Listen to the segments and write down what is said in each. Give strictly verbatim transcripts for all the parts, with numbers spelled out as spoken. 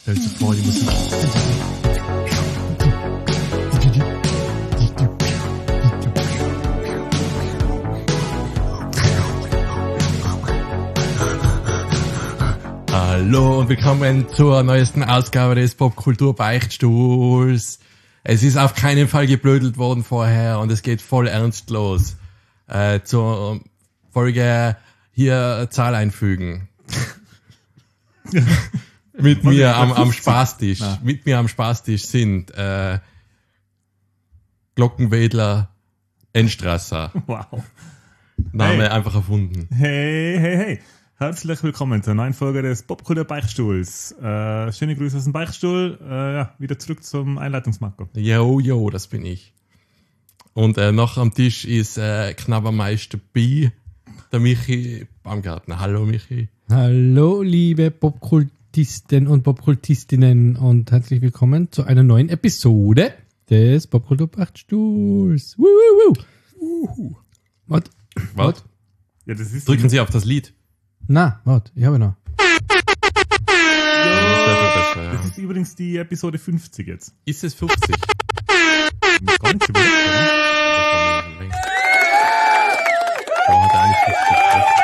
Stellst du vor, die Musik. Hallo und willkommen zur neuesten Ausgabe des Popkultur-Beichtstuhls. Es ist auf keinen Fall geblödelt worden vorher und es geht voll ernst los. Äh, zur Folge hier Zahl einfügen. Mit mir am, am Spaßtisch, Na. mit mir am Spaßtisch sind äh, Glockenwedler Enstrasser. Wow. Name Hey. einfach erfunden. Hey, hey, hey. Herzlich willkommen zur neuen Folge des Popkultur-Beichtstuhls. Äh, schöne Grüße aus dem Beichtstuhl. Äh, ja, wieder zurück zum Einleitungsmarco. Jo, jo, das bin ich. Und äh, noch am Tisch ist äh, Knabbermeister B, der Michi Baumgartner. Hallo Michi. Hallo, liebe Popkultisten und Popkultistinnen und herzlich willkommen zu einer neuen Episode des Popkultur-Beichtstuhls. Woo, woo, woo. Was? Was? Ja, das ist Drücken Sie auf das Lied. Na, warte, ich habe noch. Das ist dafür besser, ja. Das ist übrigens die Episode fünfzig jetzt. Ist es fünfzig? Ist gar nicht so blöd, oder? Ja, hat er eigentlich fünfzig.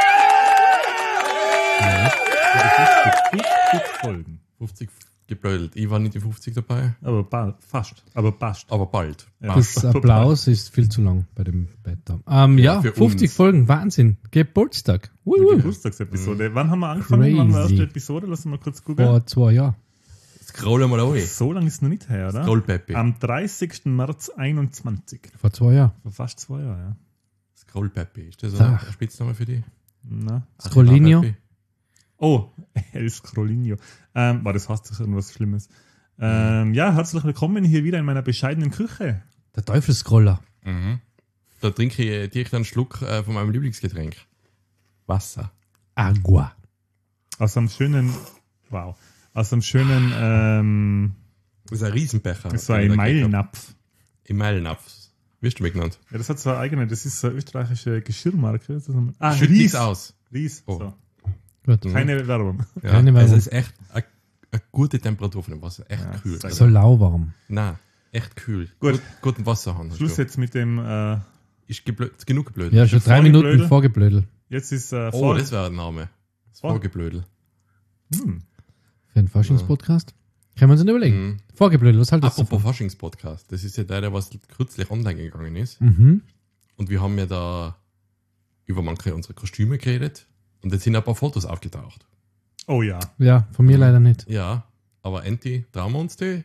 fünfzig Folgen. fünfzig geblödelt. Ich war nicht die fünfzig dabei, Aber ba- fast. Aber passt. aber bald. Ja. Das Applaus ist viel zu lang bei dem Beta. Ähm, Ja, ja, für fünfzig uns. Folgen, Wahnsinn. Geburtstag. Woo, Die woo. Geburtstagsepisode. Wann haben wir angefangen? Crazy. Wann war die erste Episode? Lass uns mal kurz gucken. Vor zwei Jahren. Scroll mal rein. So lange ist es noch nicht her, oder? Scroll Peppi. Am dreißigsten März einundzwanzig. Vor zwei Jahren. Vor fast zwei Jahren, ja. Scroll Peppi. Ist das Ach. ein Spitzname für dich? Na. Scrollinio. Peppi? Oh, El Scrollinio. Ähm, war das heißt doch irgendwas Schlimmes. Ähm, ja, herzlich willkommen hier wieder in meiner bescheidenen Küche. Der Teufelscroller. Mhm. Da trinke ich direkt einen Schluck äh, von meinem Lieblingsgetränk. Wasser. Agua. Aus einem schönen, wow, aus einem schönen, ähm, Das ist ein Riesenbecher. so ein Meilnapf. Emailnapf. Wirst du mir genannt? Ja, das hat so eine eigene, das ist so eine österreichische Geschirrmarke. Das ist ein, ah, Schütt Ries. nichts aus. Ries. Oh. So. Gut. Keine Werbung. Ja, Keine also Werbung. es ist echt eine, eine gute Temperatur von dem Wasser. Echt Ja, kühl. sehr So lauwarm. Nein, echt kühl. Gut. Gut, guten Wasserhahn. hast Schluss du. jetzt mit dem, äh, Ist geblöd, genug geblödet. Ja, schon drei Vorgeblödel. Minuten vorgeblödel. jetzt ist, äh, Oh, vor, das wäre ein Name. Das Vor- Vorgeblödel. hm, Für einen Faschingspodcast? Können wir uns nicht überlegen. Mhm. Vorgeblödel, was haltest du Apropos davon? Faschings-Podcast. Das ist ja der, der was kürzlich online gegangen ist. Mhm. Und wir haben ja da über manche unserer Kostüme geredet. Und jetzt sind ein paar Fotos aufgetaucht. oh ja. Ja, von mir leider nicht. Ja, aber Enti, trauen wir uns die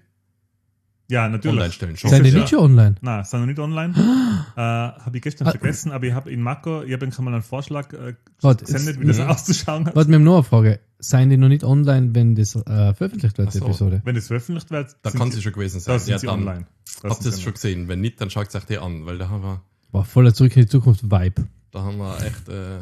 Ja, natürlich. online stellen schon. Seid ihr ja- nicht schon online? Nein, sind noch nicht online. äh, habe ich gestern Ah. vergessen, aber ich habe in Marco, ich habe ihm mal einen Vorschlag äh, Warte, gesendet, jetzt- wie das Mhm. auszuschauen hat. Warte, wir haben noch eine Frage. Seien die noch nicht online, wenn das äh, veröffentlicht wird, Ach die so. Episode? Wenn das veröffentlicht wird, Da sind kann sie- sie schon gewesen sein. da sind Ja, sie dann online. Da habt sind ihr sie es schon gesehen. Wenn nicht, dann schaut es euch die an, weil da haben wir, War voller Zurück in die Zukunft Vibe. da haben wir echt. Äh,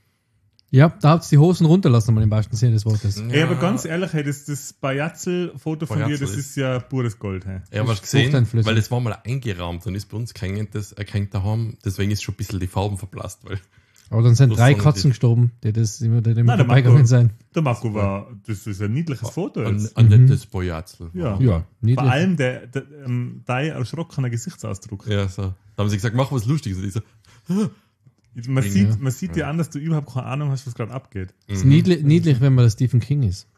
Ja, da habt ihr die Hosen runterlassen, mal im wahrsten Sinne des Wortes. Ey, aber ganz ehrlich, hey, das, das Bajatzel-Foto von dir, Bajatzel das ist- ist ja pures Gold. Hey. Ja, was Ist gesehen, fruchteinflößend. weil das war mal eingerahmt und ist bei uns gehängt, das erkennt daheim, deswegen ist schon ein bisschen die Farben verblasst, weil Aber dann sind Das drei sagen Katzen die- gestorben, die das immer, die immer Nein, der vorbeigegangen Marco- sein. Der Marco war, das ist ein niedliches Foto ein, jetzt. ein Mhm. nettes Bojatzel. Ja. Ja, niedlich. Vor allem der, der ähm, dein erschrockener Gesichtsausdruck. Ja, so. Da haben sie gesagt, mach was Lustiges. Und ich so, Man, Ja. sieht, man sieht dir an, dass du überhaupt keine Ahnung hast, was gerade abgeht. ist niedlich, niedlich, wenn man der Stephen King ist.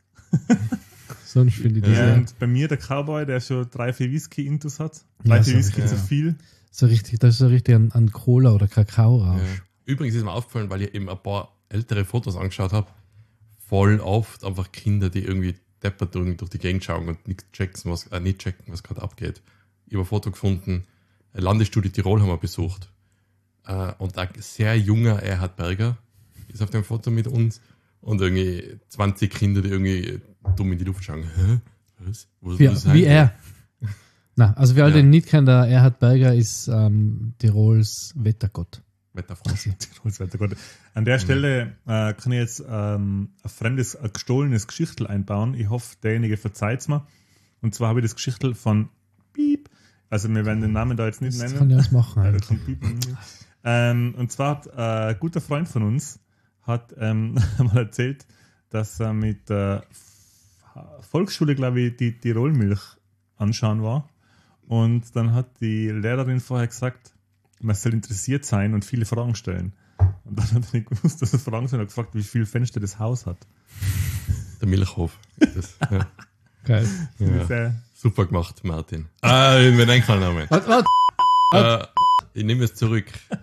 Sonst finde ich das ja. Und bei mir der Cowboy, der schon drei, vier Whisky-Intus hat. Drei, Ja, vier so, Whisky ja. zu viel. so richtig, das ist so richtig an, an Cola oder Kakao ja. raus. Übrigens ist mir aufgefallen, weil ich eben ein paar ältere Fotos angeschaut habe, voll oft einfach Kinder, die irgendwie deppert durch, durch die Gegend schauen und nicht checken, was, äh, nicht checken, was gerade abgeht. Ich habe ein Foto gefunden, Landesstudie Tirol haben wir besucht. Äh, und ein sehr junger Erhard Berger ist auf dem Foto mit uns und irgendwie zwanzig Kinder, die irgendwie dumm in die Luft schauen. Hä? Was? Was Wie, was sein wie soll? er. Na, also für alle, die Ja. ihn nicht kennen, der Erhard Berger ist ähm, Tirols Wettergott. Wetterfrosch. Tirols Wettergott. An der Stelle äh, kann ich jetzt ähm, ein fremdes, ein gestohlenes Geschichtel einbauen. Ich hoffe, derjenige verzeiht es mir. Und zwar habe ich das Geschichtel von Piep. Also wir werden den Namen da jetzt nicht Das nennen. kann ich alles machen. Ja, Alter. das kommt Piepen. ähm, und zwar hat äh, ein guter Freund von uns hat ähm, mal erzählt, dass er mit äh, Volksschule, glaube ich, die Tirolmilch anschauen war. Und dann hat die Lehrerin vorher gesagt, man soll interessiert sein und viele Fragen stellen. Und dann hat er nicht gewusst, dass er Fragen sind, und gefragt, wie viele Fenster das Haus hat. Der Milchhof. Das, ja. Geil. Ja. Sehr, Super gemacht, Martin. Ah, ich bin eingefallen. Warte, warte. Äh, ich nehme es zurück.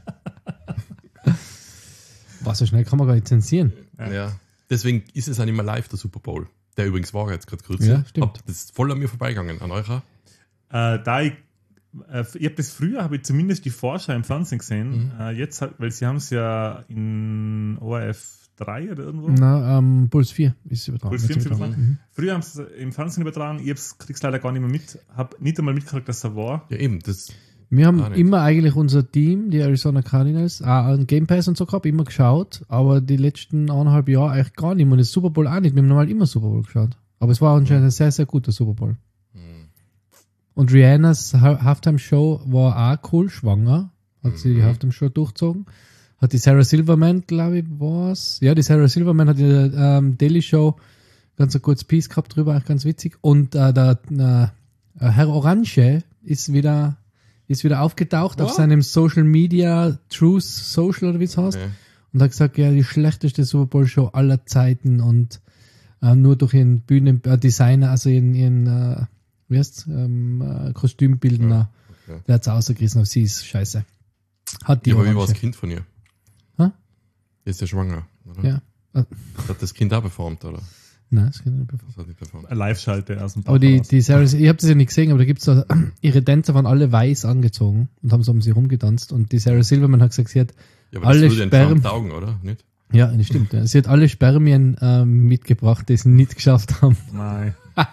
Was, so schnell kann man gar nicht zensieren. Ja. ja. Deswegen ist es auch nicht mehr live, der Super Bowl. Der übrigens war jetzt gerade kurz. Ja, stimmt. Hab, das ist voll an mir vorbeigegangen. An eurer? Äh, da ich, äh, ich habe das früher, habe ich zumindest die Vorschau im Fernsehen gesehen. Mhm. Äh, jetzt, hat- weil sie haben es ja in O R F drei oder irgendwo. Na, ähm, Puls vier ist übertragen. Puls vier Ist ist übertragen. Mhm. Früher haben sie es im Fernsehen übertragen. Ich krieg's leider gar nicht mehr mit. Habe nicht einmal mitgekriegt, dass er war. Ja, eben. Das, Wir haben Gar nicht. immer eigentlich unser Team, die Arizona Cardinals, auch an Game Pass und so gehabt, immer geschaut, aber die letzten eineinhalb Jahre eigentlich gar nicht mehr. Und das Super Bowl auch nicht. Wir haben normal immer Super Bowl geschaut. Aber es war anscheinend ein sehr, sehr guter Super Bowl. hm. Und Rihannas Ha- Halftime-Show war auch cool, schwanger. Hat sie die Mhm. Halftime-Show durchgezogen. Hat die Sarah Silverman, glaube ich, war's. Ja, die Sarah Silverman hat in der ähm, Daily Show ganz ein kurzes Piece gehabt drüber, eigentlich ganz witzig. Und äh, der äh, Herr Orange ist wieder, ist wieder aufgetaucht auf What? seinem Social Media, Truth Social oder wie es heißt. Okay. Und hat gesagt, ja, die schlechteste Super Bowl Show aller Zeiten und äh, nur durch ihren Bühnendesigner, also ihren, ihren äh, wie heißt's, ähm, äh, Kostümbildner, okay. der hat's ausgerissen auf sie, ist scheiße. Hat die Ja, aber wie war Orange. das Kind von ihr? Hä? Die ist ja schwanger, oder? Ja. Äh, Hat das Kind auch performt, oder? Nein, das kann ich nicht bevor. Das hat nicht performt. Eine Live-Schalte aus dem Bauch Aber die, raus. die Sarah, ich habe das ja nicht gesehen, aber da gibt's da, ihre Tänzer waren alle weiß angezogen und haben so um sie rumgetanzt und die Sarah Silverman hat gesagt, sie hat, Ja, aber Alle das würde den Sperren- Trump taugen, oder? Nicht? ja, das stimmt, ja. Sie hat alle Spermien ähm, mitgebracht, die sie nicht geschafft haben Nein.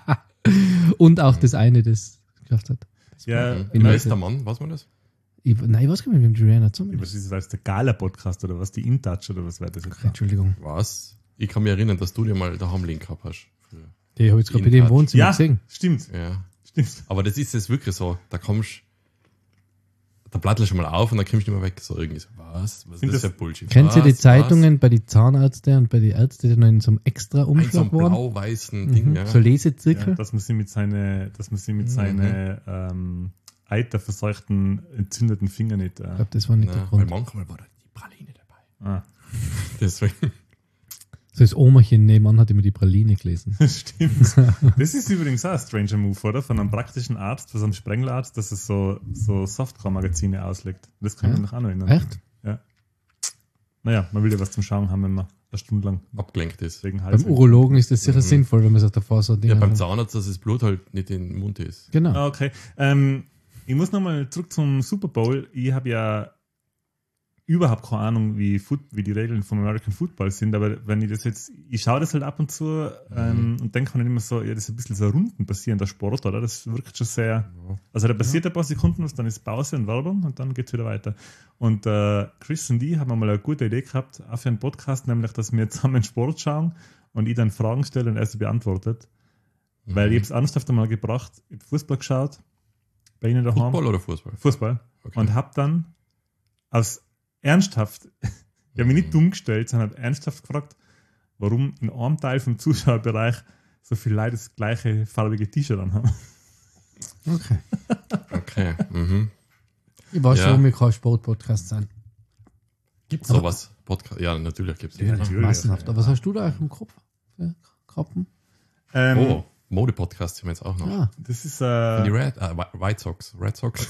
und auch das eine, das geschafft hat. Ja, Mhm. in Wer Leute. ist der Mann? Was man das? Ich, nein, ich weiß gar nicht, mit dem Rihanna was zumindest. ist das als der Gala-Podcast oder was? Die InTouch oder was wäre das jetzt? Entschuldigung. Was? Ich kann mich erinnern, dass du dir mal daheim Link gehabt hast. Früher. Die habe ich jetzt gerade bei In dir im Touch. Wohnzimmer Ja, gesehen. stimmt. Ja. Stimmt. Aber das ist jetzt wirklich so. Da kommst da plattelst du mal auf und dann kommst du nicht mehr weg. So irgendwie so, was? Was ist Sind das für das- Bullshit? Kennt was? ihr die Was? Zeitungen bei den Zahnärzten und bei den Ärzten, die noch in so einem extra Ein so Umschlag ein waren? blau-weißen Ding, Mhm. ja. So Ja, Lesezirkel? dass man sie mit seine, dass man sie mit Mhm. seine ähm, eiterverseuchten, entzündeten Fingern nicht. Ich Äh, glaube, das war nicht der Na, weil Grund. manchmal war da die Praline dabei. ah, Deswegen. So das Omerchen nebenan hat immer die Praline gelesen. stimmt. Das ist übrigens auch ein stranger Move, oder? Von einem praktischen Arzt, von einem Sprengelarzt, dass es so, so Softcore-Magazine auslegt. Das kann ich Ja? mich noch auch noch erinnern. Echt? Naja, man will ja was zum Schauen haben, wenn man eine Stunde lang Abgelenkt ist. wegen Beim Hals. Urologen ist das sicher Mhm. sinnvoll, wenn man sich davor so Dinge Ja, beim hat. Zahnarzt, dass das Blut halt nicht in den Mund ist. Genau. Ah, okay. Ähm, ich muss nochmal zurück zum Super Bowl. Ich habe ja überhaupt keine Ahnung, wie, Foot, wie die Regeln vom American Football sind, aber wenn ich das jetzt, ich schaue das halt ab und zu ähm, und denke mir dann immer so, ja, das ist ein bisschen so Runden basierender Sport, oder? Das wirkt schon sehr, also da passiert ein paar Sekunden was, dann ist Pause und Werbung und dann geht's wieder weiter. Und äh, Chris und ich haben mal eine gute Idee gehabt, auch für einen Podcast, nämlich, dass wir zusammen Sport schauen und ich dann Fragen stelle und er sie beantwortet. Weil ich habe es ernsthaft einmal gebracht, ich habe Fußball geschaut, bei Ihnen daheim. Football oder Fußball? Fußball. Okay. Und habe dann aus ernsthaft, ich habe mich nicht dumm gestellt, sondern habe ernsthaft gefragt, warum in einem Teil vom Zuschauerbereich so viele Leute das gleiche farbige T-Shirt anhaben. Okay. Okay. Mhm. Ich weiß Ja. schon, wir kein Sportpodcast sein. Gibt es sowas? Podcast? Ja, natürlich gibt es Ja, natürlich. Massenhaft. Aber was hast du da eigentlich im Kopf? Für Kappen? Ähm, Oh, Mode-Podcast haben wir jetzt auch noch. Ah, Das ist Die äh, Red, äh, White Sox. Red Sox.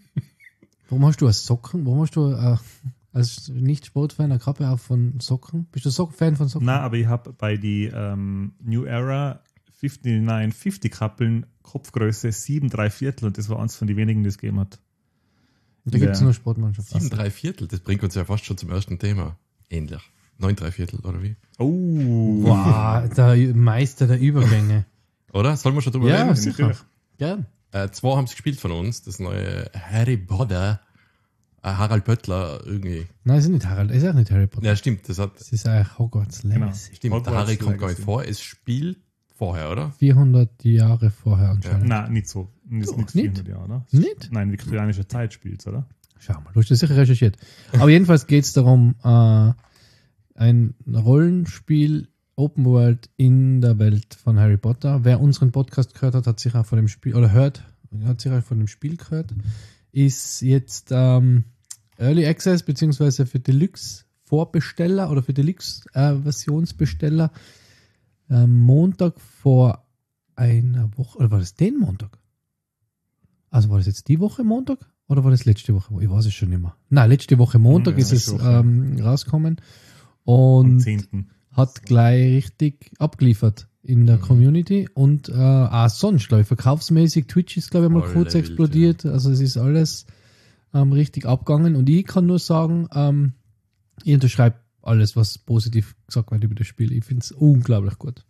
warum hast du als Socken? Warum hast du äh, als Nicht-Sportfan eine Kappe auf von Socken? Bist du Sock- Fan von Socken? na, aber ich habe bei die ähm, New Era neunundfünfzig fünfzig Kappeln Kopfgröße sieben drei Viertel und das war eins von den wenigen, die es gegeben hat. Da gibt es Ja. nur Sportmannschaft. Sieben drei Viertel, das bringt uns ja fast schon zum ersten Thema. Ähnlich. Neun drei Viertel, oder wie? Oh, Wow, der Meister der Übergänge. Oder? Sollen wir schon drüber Ja, reden? sicher. natürlich. Gern. Äh, zwei haben es gespielt von uns. Das neue Harry Potter. Äh, Harald Pöttler irgendwie. Nein, ist nicht Harald, ist auch nicht Harry Potter. Ja, stimmt. Das hat, Das ist eigentlich Hogwarts Genau. Legacy. stimmt, Hogwarts der Harry kommt gar nicht Legacy. vor. Es spielt vorher, oder? vierhundert Jahre vorher anscheinend. Nein, nicht so. Nicht, Doch, nicht nicht? vierhundert Jahre, oder? Nicht? Nein, viktorianische Zeit spielt oder? Schau mal, du hast das sicher recherchiert. Aber jedenfalls geht es darum, äh, ein Rollenspiel Open World in der Welt von Harry Potter. Wer unseren Podcast gehört hat, hat sich auch von dem Spiel, oder hört, hat sich auch von dem Spiel gehört, ist jetzt ähm, Early Access beziehungsweise für Deluxe-Vorbesteller oder für Deluxe-Versionsbesteller äh, Montag vor einer Woche, oder war das den Montag? Also war das jetzt die Woche Montag? Oder war das letzte Woche? Ich weiß es schon nicht mehr. Nein, letzte Woche Montag ja, ist es Woche. ähm, rausgekommen. Am Und zehnten hat gleich richtig abgeliefert in der Mhm. Community. Und äh, auch sonst, glaube ich, verkaufsmäßig. Twitch ist, glaube ich, mal Voll kurz wild, explodiert. Also es ist alles ähm, richtig abgegangen. Und ich kann nur sagen, ähm, ich unterschreibe alles, was positiv gesagt wird über das Spiel. Ich finde es unglaublich gut.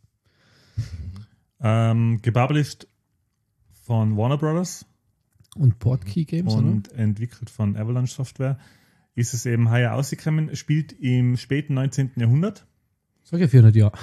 Ähm, gepublished von Warner Brothers Und Portkey Games, und entwickelt von Avalanche Software. Ist es eben heuer ausgekommen, spielt im späten neunzehnten Jahrhundert. Sag ich vierhundert Jahre.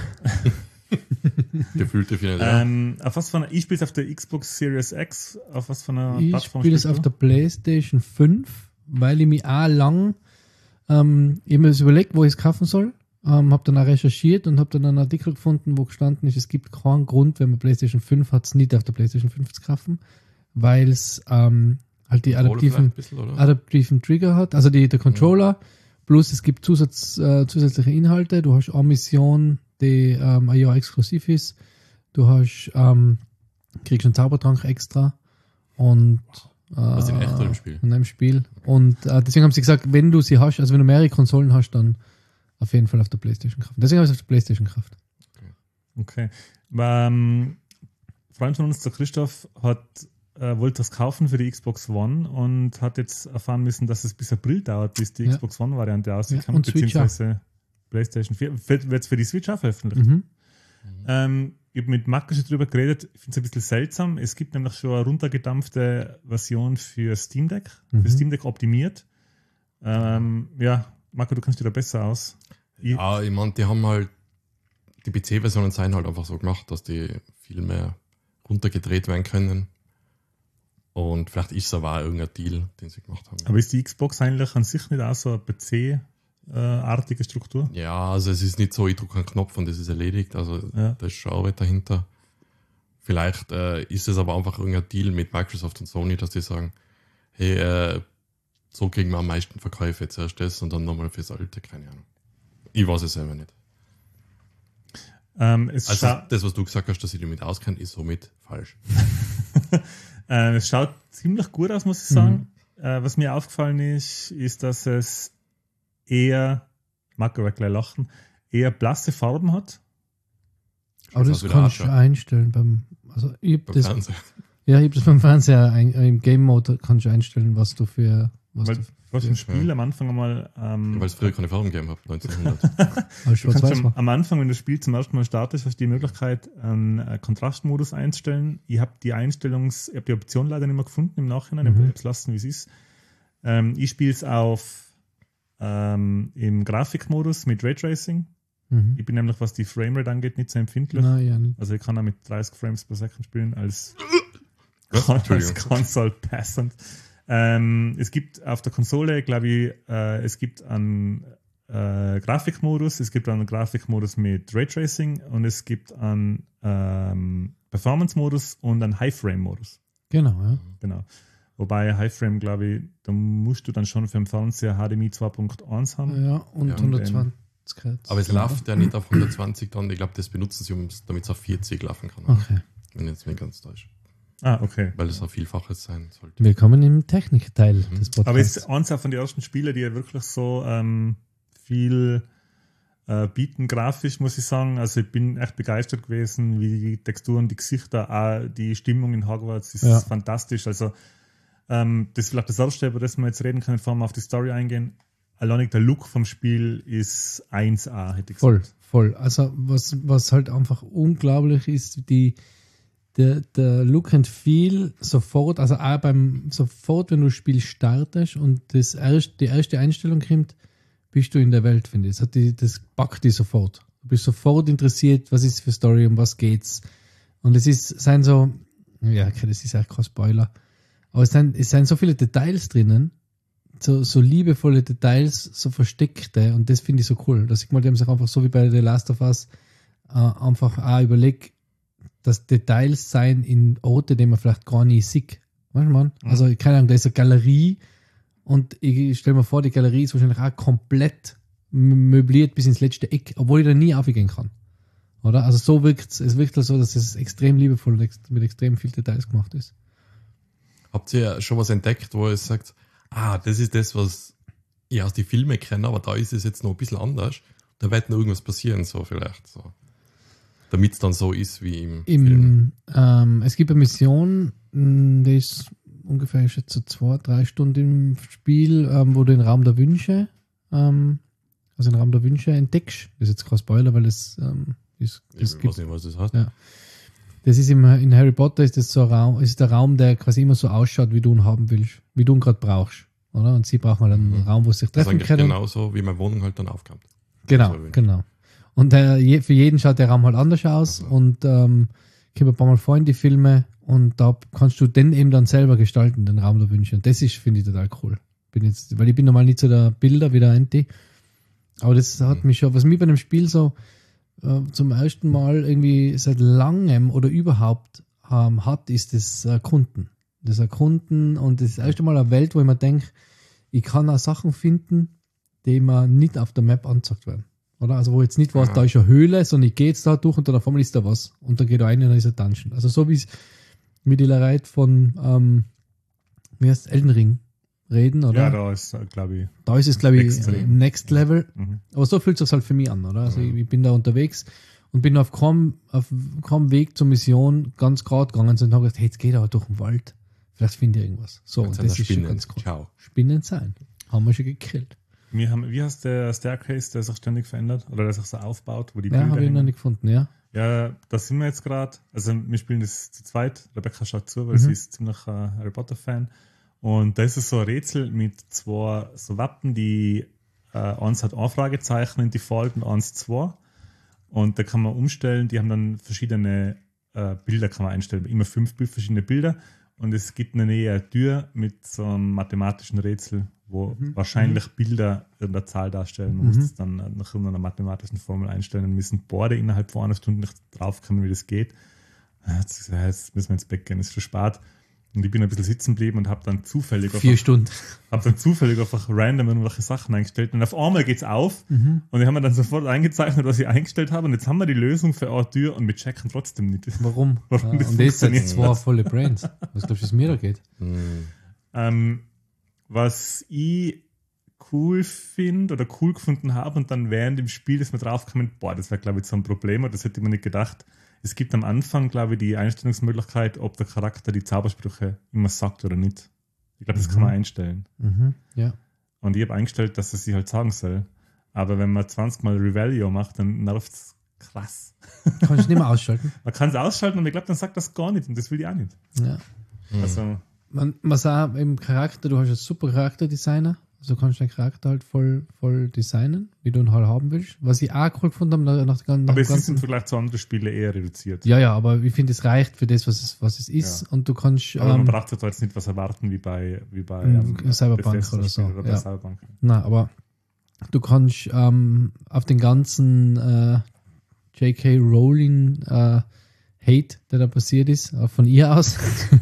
Gefühlte vierhundert Jahre. Ähm, auf was von einer, ich spiele es auf der Xbox Series X, auf was von einer Ich Plattform spiele es spielst auf du? der PlayStation fünf, weil ich mich auch lang ähm, ich hab mir das überlegt, wo ich es kaufen soll. Ähm, habe dann auch recherchiert und habe dann einen Artikel gefunden, wo gestanden ist, es gibt keinen Grund, wenn man PlayStation fünf hat, es nicht auf der PlayStation fünf zu kaufen, weil es ähm, halt die Controller vielleicht adaptiven, ein bisschen, oder? adaptiven Trigger hat, also die, der Controller, plus es gibt Zusatz, äh, zusätzliche Inhalte. Du hast eine Mission, die ähm, ein Jahr exklusiv ist. Du hast ähm, kriegst einen Zaubertrank extra und äh, Was in echt oder im Spiel? in einem Spiel. Und äh, deswegen haben sie gesagt, wenn du sie hast, also wenn du mehrere Konsolen hast, dann auf jeden Fall auf der PlayStation kaufen. Deswegen habe ich es auf der PlayStation gekauft. Okay. Ähm, Freund von uns, der Christoph, hat, äh, wollte das kaufen für die Xbox One und hat jetzt erfahren müssen, dass es bis April dauert, bis die Ja. Xbox One-Variante Ja, rauskommt, und Switch beziehungsweise PlayStation vier. Wird es für die Switch auch veröffentlicht? Mhm. Ähm, ich habe mit Marco schon drüber geredet, ich finde es ein bisschen seltsam. Es gibt nämlich schon eine runtergedampfte Version für Steam Deck, Mhm. für Steam Deck optimiert. Ähm, ja, Marco, du kennst dich da besser aus. Ich, Ja, ich meine, die haben halt, die P C-Versionen sind halt einfach so gemacht, dass die viel mehr runtergedreht werden können. Und vielleicht ist es aber auch irgendein Deal, den sie gemacht haben. aber ist die Xbox eigentlich an sich nicht auch so eine P C-artige Struktur? Ja, also es ist nicht so, ich drücke einen Knopf und das ist erledigt. Also Ja. da ist schon Arbeit dahinter. Vielleicht äh, ist es aber einfach irgendein Deal mit Microsoft und Sony, dass die sagen, hey, äh, so kriegen wir am meisten Verkäufe. Zuerst das und dann nochmal fürs Alte, keine Ahnung. Ich weiß es selber nicht. Ähm, es, Also scha das, was du gesagt hast, dass ich damit auskenne, ist somit falsch. äh, es schaut ziemlich gut aus, muss ich sagen. Äh, was mir aufgefallen ist, ist, dass es eher, Marco wird gleich lachen, eher blasse Farben hat. Aber das aus wie der kannst du Archer. einstellen beim, also ich hab Beim das, Fernseher. ja, ich hab das beim Fernseher ein, im Game Mode kannst du einstellen, was du für, was Weil du du hast im Ja. Spiel am Anfang einmal ähm, Weil es früher keine Farben gegeben hat, neunzehnhundert. als du kannst schwarz-weiß schon, war. am Anfang, wenn du das Spiel zum ersten Mal startest, hast du die Möglichkeit, einen äh, Kontrastmodus einzustellen. Ich habe die Einstellungs-, ich habe die Option leider nicht mehr gefunden im Nachhinein, ich Mhm. habe es lassen, wie es ist. Ähm, ich spiele es auf ähm, im Grafikmodus mit Raytracing. Mhm. Ich bin nämlich, was die Framerate angeht, nicht so empfindlich. Nein, ja nicht. Also ich kann auch mit dreißig Frames pro Second spielen als, Was? als Entschuldigung. Console Peasant. Ähm, es gibt auf der Konsole, glaube ich, äh, es gibt einen äh, Grafikmodus, es gibt einen Grafikmodus mit Raytracing und es gibt einen ähm, Performance-Modus und einen High-Frame-Modus. Genau, ja. Genau. Wobei High-Frame, glaube ich, da musst du dann schon für den Fernseher H D M I zwei Punkt eins haben. Ja, und Ja, und hundertzwanzig Hertz. Aber es läuft ja nicht auf hundertzwanzig dann. Ich glaube, das benutzen sie, um's- damit es auf vierzig laufen kann. Okay. Wenn jetzt nicht ganz täuscht. Ah, okay. Weil es ein Vielfaches sein sollte. Willkommen im Technikteil Mhm. des Aber es Podcasts. ist eins auch von den ersten Spielen, die ja wirklich so ähm, viel äh, bieten, grafisch, muss ich sagen. Also ich bin echt begeistert gewesen, wie die Texturen, die Gesichter, auch die Stimmung in Hogwarts ist Ja. fantastisch. Also ähm, das ist vielleicht das Erste, über das wir jetzt reden können, bevor wir auf die Story eingehen. Alleinig der Look vom Spiel ist eins A, hätte ich Voll, gesagt. voll. Also was, was halt einfach unglaublich ist, die, der, der Look and Feel sofort, also auch beim sofort, wenn du das Spiel startest und das erst, die erste Einstellung kommt, bist du in der Welt, finde ich. Das, hat die, das packt dich sofort. Du bist sofort interessiert, was ist für Story, um was geht's. Und es ist, sein so, ja, okay, das ist ja kein Spoiler, aber es sind, es sind so viele Details drinnen, so, so liebevolle Details, so versteckte, und das finde ich so cool. Das sieht man, die haben sich einfach so wie bei The Last of Us äh, einfach auch überlege, dass Details sein in Orte, die man vielleicht gar nicht sieht. Weißt du, man? Mhm. Also, keine Ahnung, da ist eine Galerie und ich stelle mir vor, die Galerie ist wahrscheinlich auch komplett m- möbliert bis ins letzte Eck, obwohl ich da nie aufgehen kann. Oder? Also so wirkt es, es wirkt so, dass es extrem liebevoll und ex- mit extrem viel Details gemacht ist. Habt ihr schon was entdeckt, wo ihr sagt, ah, das ist das, was ich aus den Filmen kenne, aber da ist es jetzt noch ein bisschen anders. Da wird noch irgendwas passieren, so vielleicht. So. Damit es dann so ist wie im, Film. Im, ähm, es gibt eine Mission, mh, die ist ungefähr ich schätze, so zwei, drei Stunden im Spiel, ähm, wo du den Raum der Wünsche, ähm, also den Raum der Wünsche entdeckst. Das ist jetzt kein Spoiler, weil es ähm, ist, das Ich gibt, weiß nicht, was das heißt. Ja. Das ist im, in Harry Potter ist das so ein Raum, ist der Raum, der quasi immer so ausschaut, wie du ihn haben willst, wie du ihn gerade brauchst, oder? Und sie brauchen halt einen Mhm. Raum, wo sie sich Das ist treffen eigentlich können. genauso, wie meine Wohnung halt dann aufkommt. Genau, So, genau. Und der, je, für jeden schaut der Raum halt anders aus Also. und ähm, kommt ein paar Mal vor in die Filme und da kannst du den eben dann selber gestalten, den Raum der Wünsche. Und das ist, finde ich, total cool. Bin jetzt, weil ich bin normal nicht so der Bilder wie der Anti. Aber das hat Mhm. mich schon, was mich bei dem Spiel so äh, zum ersten Mal irgendwie seit langem oder überhaupt ähm, hat, ist das Erkunden. Das Erkunden und das erste Mal eine Welt, wo ich mir denke, ich kann auch Sachen finden, die mir nicht auf der Map angezeigt werden. Oder? Also wo jetzt nicht was, Ja. da ist eine Höhle, sondern ich gehe jetzt da durch und dann auf einmal ist da was. Und dann geht da rein und dann ist ein Dungeon. Also so wie es mit der Reit von ähm, wie heißt Elden Ring reden, oder? Ja, da ist, glaube ich. Da ist es, glaube ich, Extrem. Next Level. Mhm. Aber so fühlt es sich halt für mich an, oder? Also Mhm. ich, ich bin da unterwegs und bin auf keinem, auf keinem Weg zur Mission ganz gerade gegangen und habe gedacht, hey, jetzt geht aber durch den Wald. Vielleicht finde ich irgendwas. So, Jetzt und das sind ist wir schon Spinnen. ganz cool. Ciao. Spinnen sein. Haben wir schon gekillt. Wir haben, wie heißt der Staircase, der sich ständig verändert? Oder der sich so aufbaut, wo die Ja, Bilder habe ich noch hängen? nicht gefunden, ja. Ja, da sind wir jetzt gerade. Also wir spielen das zu zweit. Rebecca schaut zu, weil Mhm. sie ist ziemlich ein Harry Potter-Fan. Und da ist es so ein Rätsel mit zwei so Wappen, die äh, eins hat ein Fragezeichen in Default und eins zwei. Und da kann man umstellen, die haben dann verschiedene äh, Bilder kann man einstellen. Immer fünf Bild, verschiedene Bilder. Und es gibt eine nähe Tür mit so einem mathematischen Rätsel, wo Mhm. wahrscheinlich Bilder in der Zahl darstellen. Man Mhm. muss das dann nach irgendeiner mathematischen Formel einstellen und müssen beide innerhalb von einer Stunde nicht draufkommen, wie das geht. Jetzt, jetzt müssen wir ins Bett gehen, es ist schon spät. Und ich bin ein bisschen sitzen geblieben und habe dann zufällig Vier einfach, Stunden. hab dann zufällig einfach random irgendwelche Sachen eingestellt. Und auf einmal geht's auf Mhm. und ich habe mir dann sofort eingezeichnet, was ich eingestellt habe. Und jetzt haben wir die Lösung für eine Tür und wir checken trotzdem nicht. Warum? Warum ja, das und das sind funktioniert. zwei volle Brains. Was glaubst du, wie es mir da geht? Mhm. Ähm, was ich cool finde oder cool gefunden habe und dann während dem Spiel ist mir draufgekommen, boah, das wäre glaube ich so ein Problem und das hätte ich mir nicht gedacht. Es gibt am Anfang, glaube ich, die Einstellungsmöglichkeit, ob der Charakter die Zaubersprüche immer sagt oder nicht. Ich glaube, das kann man einstellen. Mhm. Ja. Und ich habe eingestellt, dass er sie halt sagen soll. Aber wenn man zwanzig Mal Revelio macht, dann nervt es krass. Kannst du nicht mehr ausschalten. Man kann es ausschalten und ich glaube, dann sagt das gar nicht und das will ich auch nicht. Ja. Also, Man, man sagt im Charakter, du hast einen super Charakterdesigner, also kannst du deinen Charakter halt voll, voll designen, wie du ihn halt haben willst. Was ich auch cool gefunden habe, nach, nach, nach aber dem es ist im ganzen... Vergleich zu anderen Spielen eher reduziert. Ja, ja, aber ich finde, es reicht für das, was es, was es ist. Ja. Und du kannst... Aber man Ähm, braucht jetzt nicht was erwarten wie bei, wie bei Mhm, ähm, Cyberpunk Bethesda oder so, Spielen Oder bei ja. Cyberpunk. na, aber du kannst ähm, auf den ganzen äh, J K. Rowling äh, Hate, der da passiert ist, äh, von ihr aus,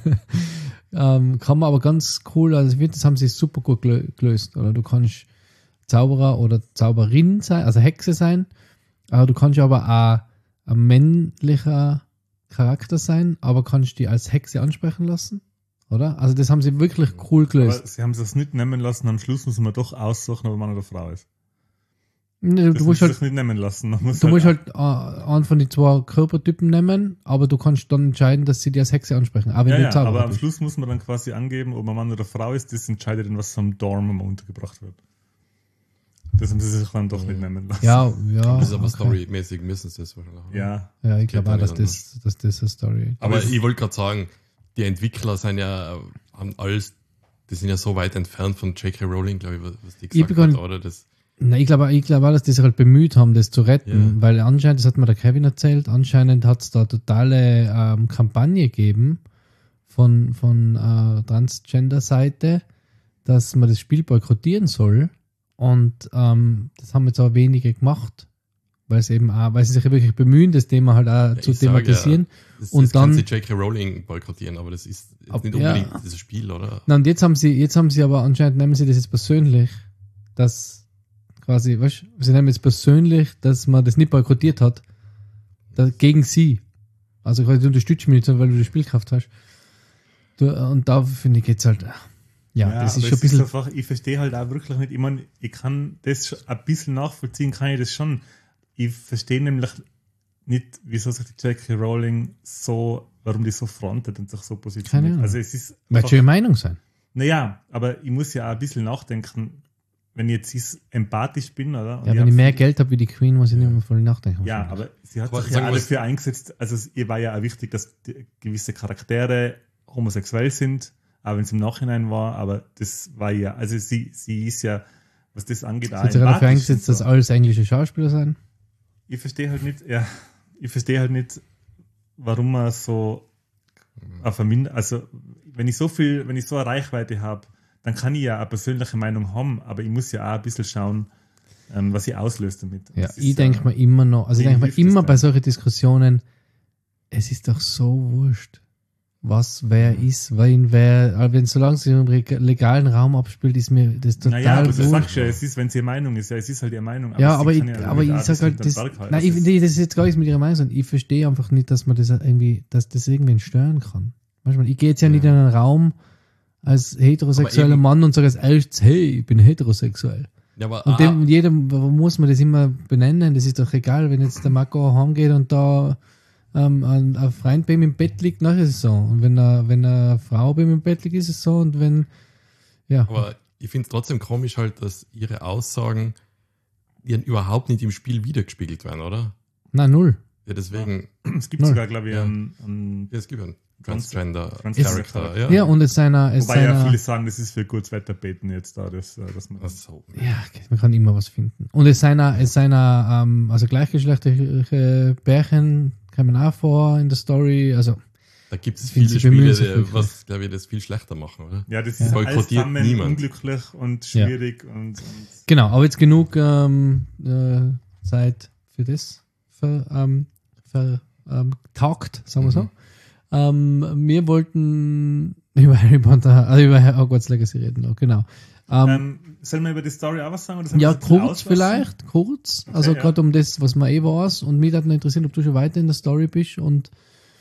ähm, kann man aber ganz cool, also ich finde, das haben sie super gut gelö- gelöst. Oder du kannst Zauberer oder Zauberin sein, also Hexe sein, aber du kannst aber auch ein männlicher Charakter sein, aber kannst die als Hexe ansprechen lassen, oder? Also das haben sie wirklich cool gelöst. Aber sie haben es nicht nehmen lassen, am Schluss muss man doch aussuchen, ob man oder Frau ist. Nee, Das du musst muss halt sich nicht nehmen lassen. Man muss Du musst halt äh, einen von den zwei Körpertypen nehmen, aber du kannst dann entscheiden, dass sie dir als Hexe ansprechen. Aber wenn ja, du ja, Zauberer aber am bist. Schluss muss man dann quasi angeben, ob man Mann oder Frau ist. Das entscheidet dann, was vom Dorm immer untergebracht wird. Das haben sie sich dann doch nicht nehmen lassen. Ja, ja. Das ist aber okay. storymäßig, müssen sie das wahrscheinlich haben. Ja. Ja, ich Geht glaube da auch, dass nicht das, dass das eine Story Aber Aber es- ich wollte gerade sagen, die Entwickler sind ja, haben alles, die sind ja so weit entfernt von J K. Rowling, glaube ich, was die Ich gesagt begann- hat, oder? Das, Nein, ich glaube ich glaube auch, dass die sich halt bemüht haben, das zu retten, Ja. weil anscheinend, das hat mir der Kevin erzählt, anscheinend hat es da totale ähm, Kampagne gegeben von, von äh, Transgender-Seite, dass man das Spiel boykottieren soll und ähm, das haben jetzt aber wenige gemacht, weil es eben auch, weil sie sich wirklich bemühen, das Thema halt auch Ja, zu ich sage, thematisieren. Das, Und das dann- kann sie J K. Rowling boykottieren, aber das ist jetzt Ab- nicht ja. unbedingt dieses Spiel, oder? Na, und jetzt haben sie, jetzt haben sie aber anscheinend, nehmen sie das jetzt persönlich, dass quasi, weißt du, sie nehmen jetzt persönlich, dass man das nicht boykottiert hat, da, gegen sie. Also quasi, du unterstützt mich nicht, sondern weil du das Spiel gekauft hast. Du, und da finde ich jetzt halt, ja, das ist aber schon ein es bisschen, einfach, ich verstehe halt auch wirklich nicht, ich meine, ich kann das schon ein bisschen nachvollziehen, kann ich das schon. Ich verstehe nämlich nicht, wieso sich die J K. Rowling so, warum die so frontet und sich so Keine positioniert. Ahnung. Also es ist möchte schon ihre Meinung sein. naja, aber ich muss ja auch ein bisschen nachdenken, wenn ich jetzt ist, empathisch bin, oder? Und Ja, wenn hab ich mehr viel- Geld habe wie die Queen, muss ich nicht mehr voll nachdenken. Ja, aber sie hat Aber sich sagen ja wir alle es- für eingesetzt. Also es- ihr war ja auch wichtig, dass die, gewisse Charaktere homosexuell sind, auch wenn es im Nachhinein war, aber das war ja, also sie, sie ist ja, was das angeht, Sie hat sich auch dafür eingesetzt, dass alles englische Schauspieler sein. Ich verstehe halt nicht, ja, ich verstehe halt nicht, warum man so auf Vermin also wenn ich so viel, wenn ich so eine Reichweite habe, dann kann ich ja eine persönliche Meinung haben, aber ich muss ja auch ein bisschen schauen, ähm, was sie auslöst damit. Ja, Das ist ich denke mir immer noch, also ich wem denke mir hilft das immer denn? bei solchen Diskussionen, es ist doch so wurscht, was wer ist, wen wer, aber wenn solange es sich im reg- legalen Raum abspielt, ist mir das total Naja, aber das wurscht. sagst du ja, es ist, wenn es ihre Meinung ist, ja, es ist halt ihre Meinung. Ja, sie aber ich, kann ja aber nicht ich auch sag das halt, hinter das, den Berg halten. nein, ich, Das ist- nee, das ist jetzt gar nichts mit ihrer Meinung, sondern ich verstehe einfach nicht, dass man das irgendwie, dass das irgendwen stören kann. Weißt du, ich gehe jetzt ja nicht in einen Raum als heterosexueller Aber eben- Mann und sage als erstes, hey, ich bin heterosexuell. Ja, aber Und ah, dem, jedem muss man das immer benennen, das ist doch egal, wenn jetzt der Marco heimgeht und da ähm, ein, ein Freund bei ihm im Bett liegt, dann ist es so. Und wenn, er, wenn eine Frau bei ihm im Bett liegt, ist es so. Und wenn, ja. aber ich finde es trotzdem komisch halt, dass ihre Aussagen die überhaupt nicht im Spiel wiedergespiegelt werden, oder? Na, null. Ja, deswegen, Es gibt Null. sogar, glaube ich, Ja. einen, einen ja, es gibt einen Trans- Transgender Transgender Charakter. Charakter. Ja. Ja, und es seiner, es Wobei ja seiner, viele sagen, das ist für gutes Wetter beten jetzt da, das, äh, dass man Ach so. ja, okay, man kann immer was finden. Und es seiner, es seiner, ähm, also gleichgeschlechtliche Pärchen kommen auch vor in der Story, also, Da gibt es Ich finde, viele sie bemühen Spiele, sich die, wirklich. was, glaube ich, das viel schlechter machen, oder? ja, das Ja. ist alles Boykottiert zusammen niemand. unglücklich und schwierig und, und genau, aber jetzt genug ähm, äh, Zeit für das ver, ähm, ver, ähm, taugt, sagen wir so. Mhm. Ähm, wir wollten über Harry Potter, also über Hogwarts Legacy reden, noch, genau. Ähm, ähm, sollen wir über die Story auch was sagen? Oder sollen wir ja, das ein bisschen kurz auslassen? vielleicht, kurz. Okay, also ja. gerade um das, was man eh weiß. Und mich hat noch interessiert, ob du schon weiter in der Story bist und,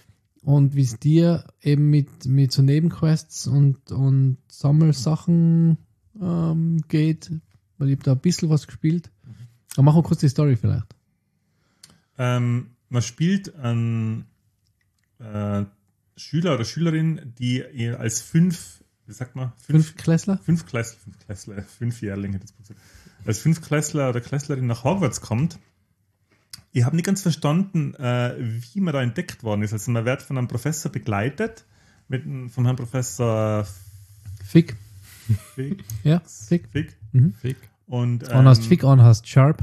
und wie es dir eben mit, mit so Nebenquests und, und Sammelsachen ähm, geht. Weil ich habe da ein bisschen was gespielt. Aber machen wir kurz die Story vielleicht. Ähm, man spielt einen äh, Schüler oder Schülerin, die ihr als fünf, wie sagt man, Fünf Klässler? fünf Klässler, fünf Klässler, Fünfjährling hätte ich jetzt gesagt. Als fünf Klässler oder Klässlerin nach Hogwarts kommt. Ich habe nicht ganz verstanden, äh, wie man da entdeckt worden ist. Also man wird von einem Professor begleitet, mit einem- vom Herrn Professor Fick. Fick. Ja, Fick. Fick. Fick. Und, Und hast ähm, Fick an, hast Sharp.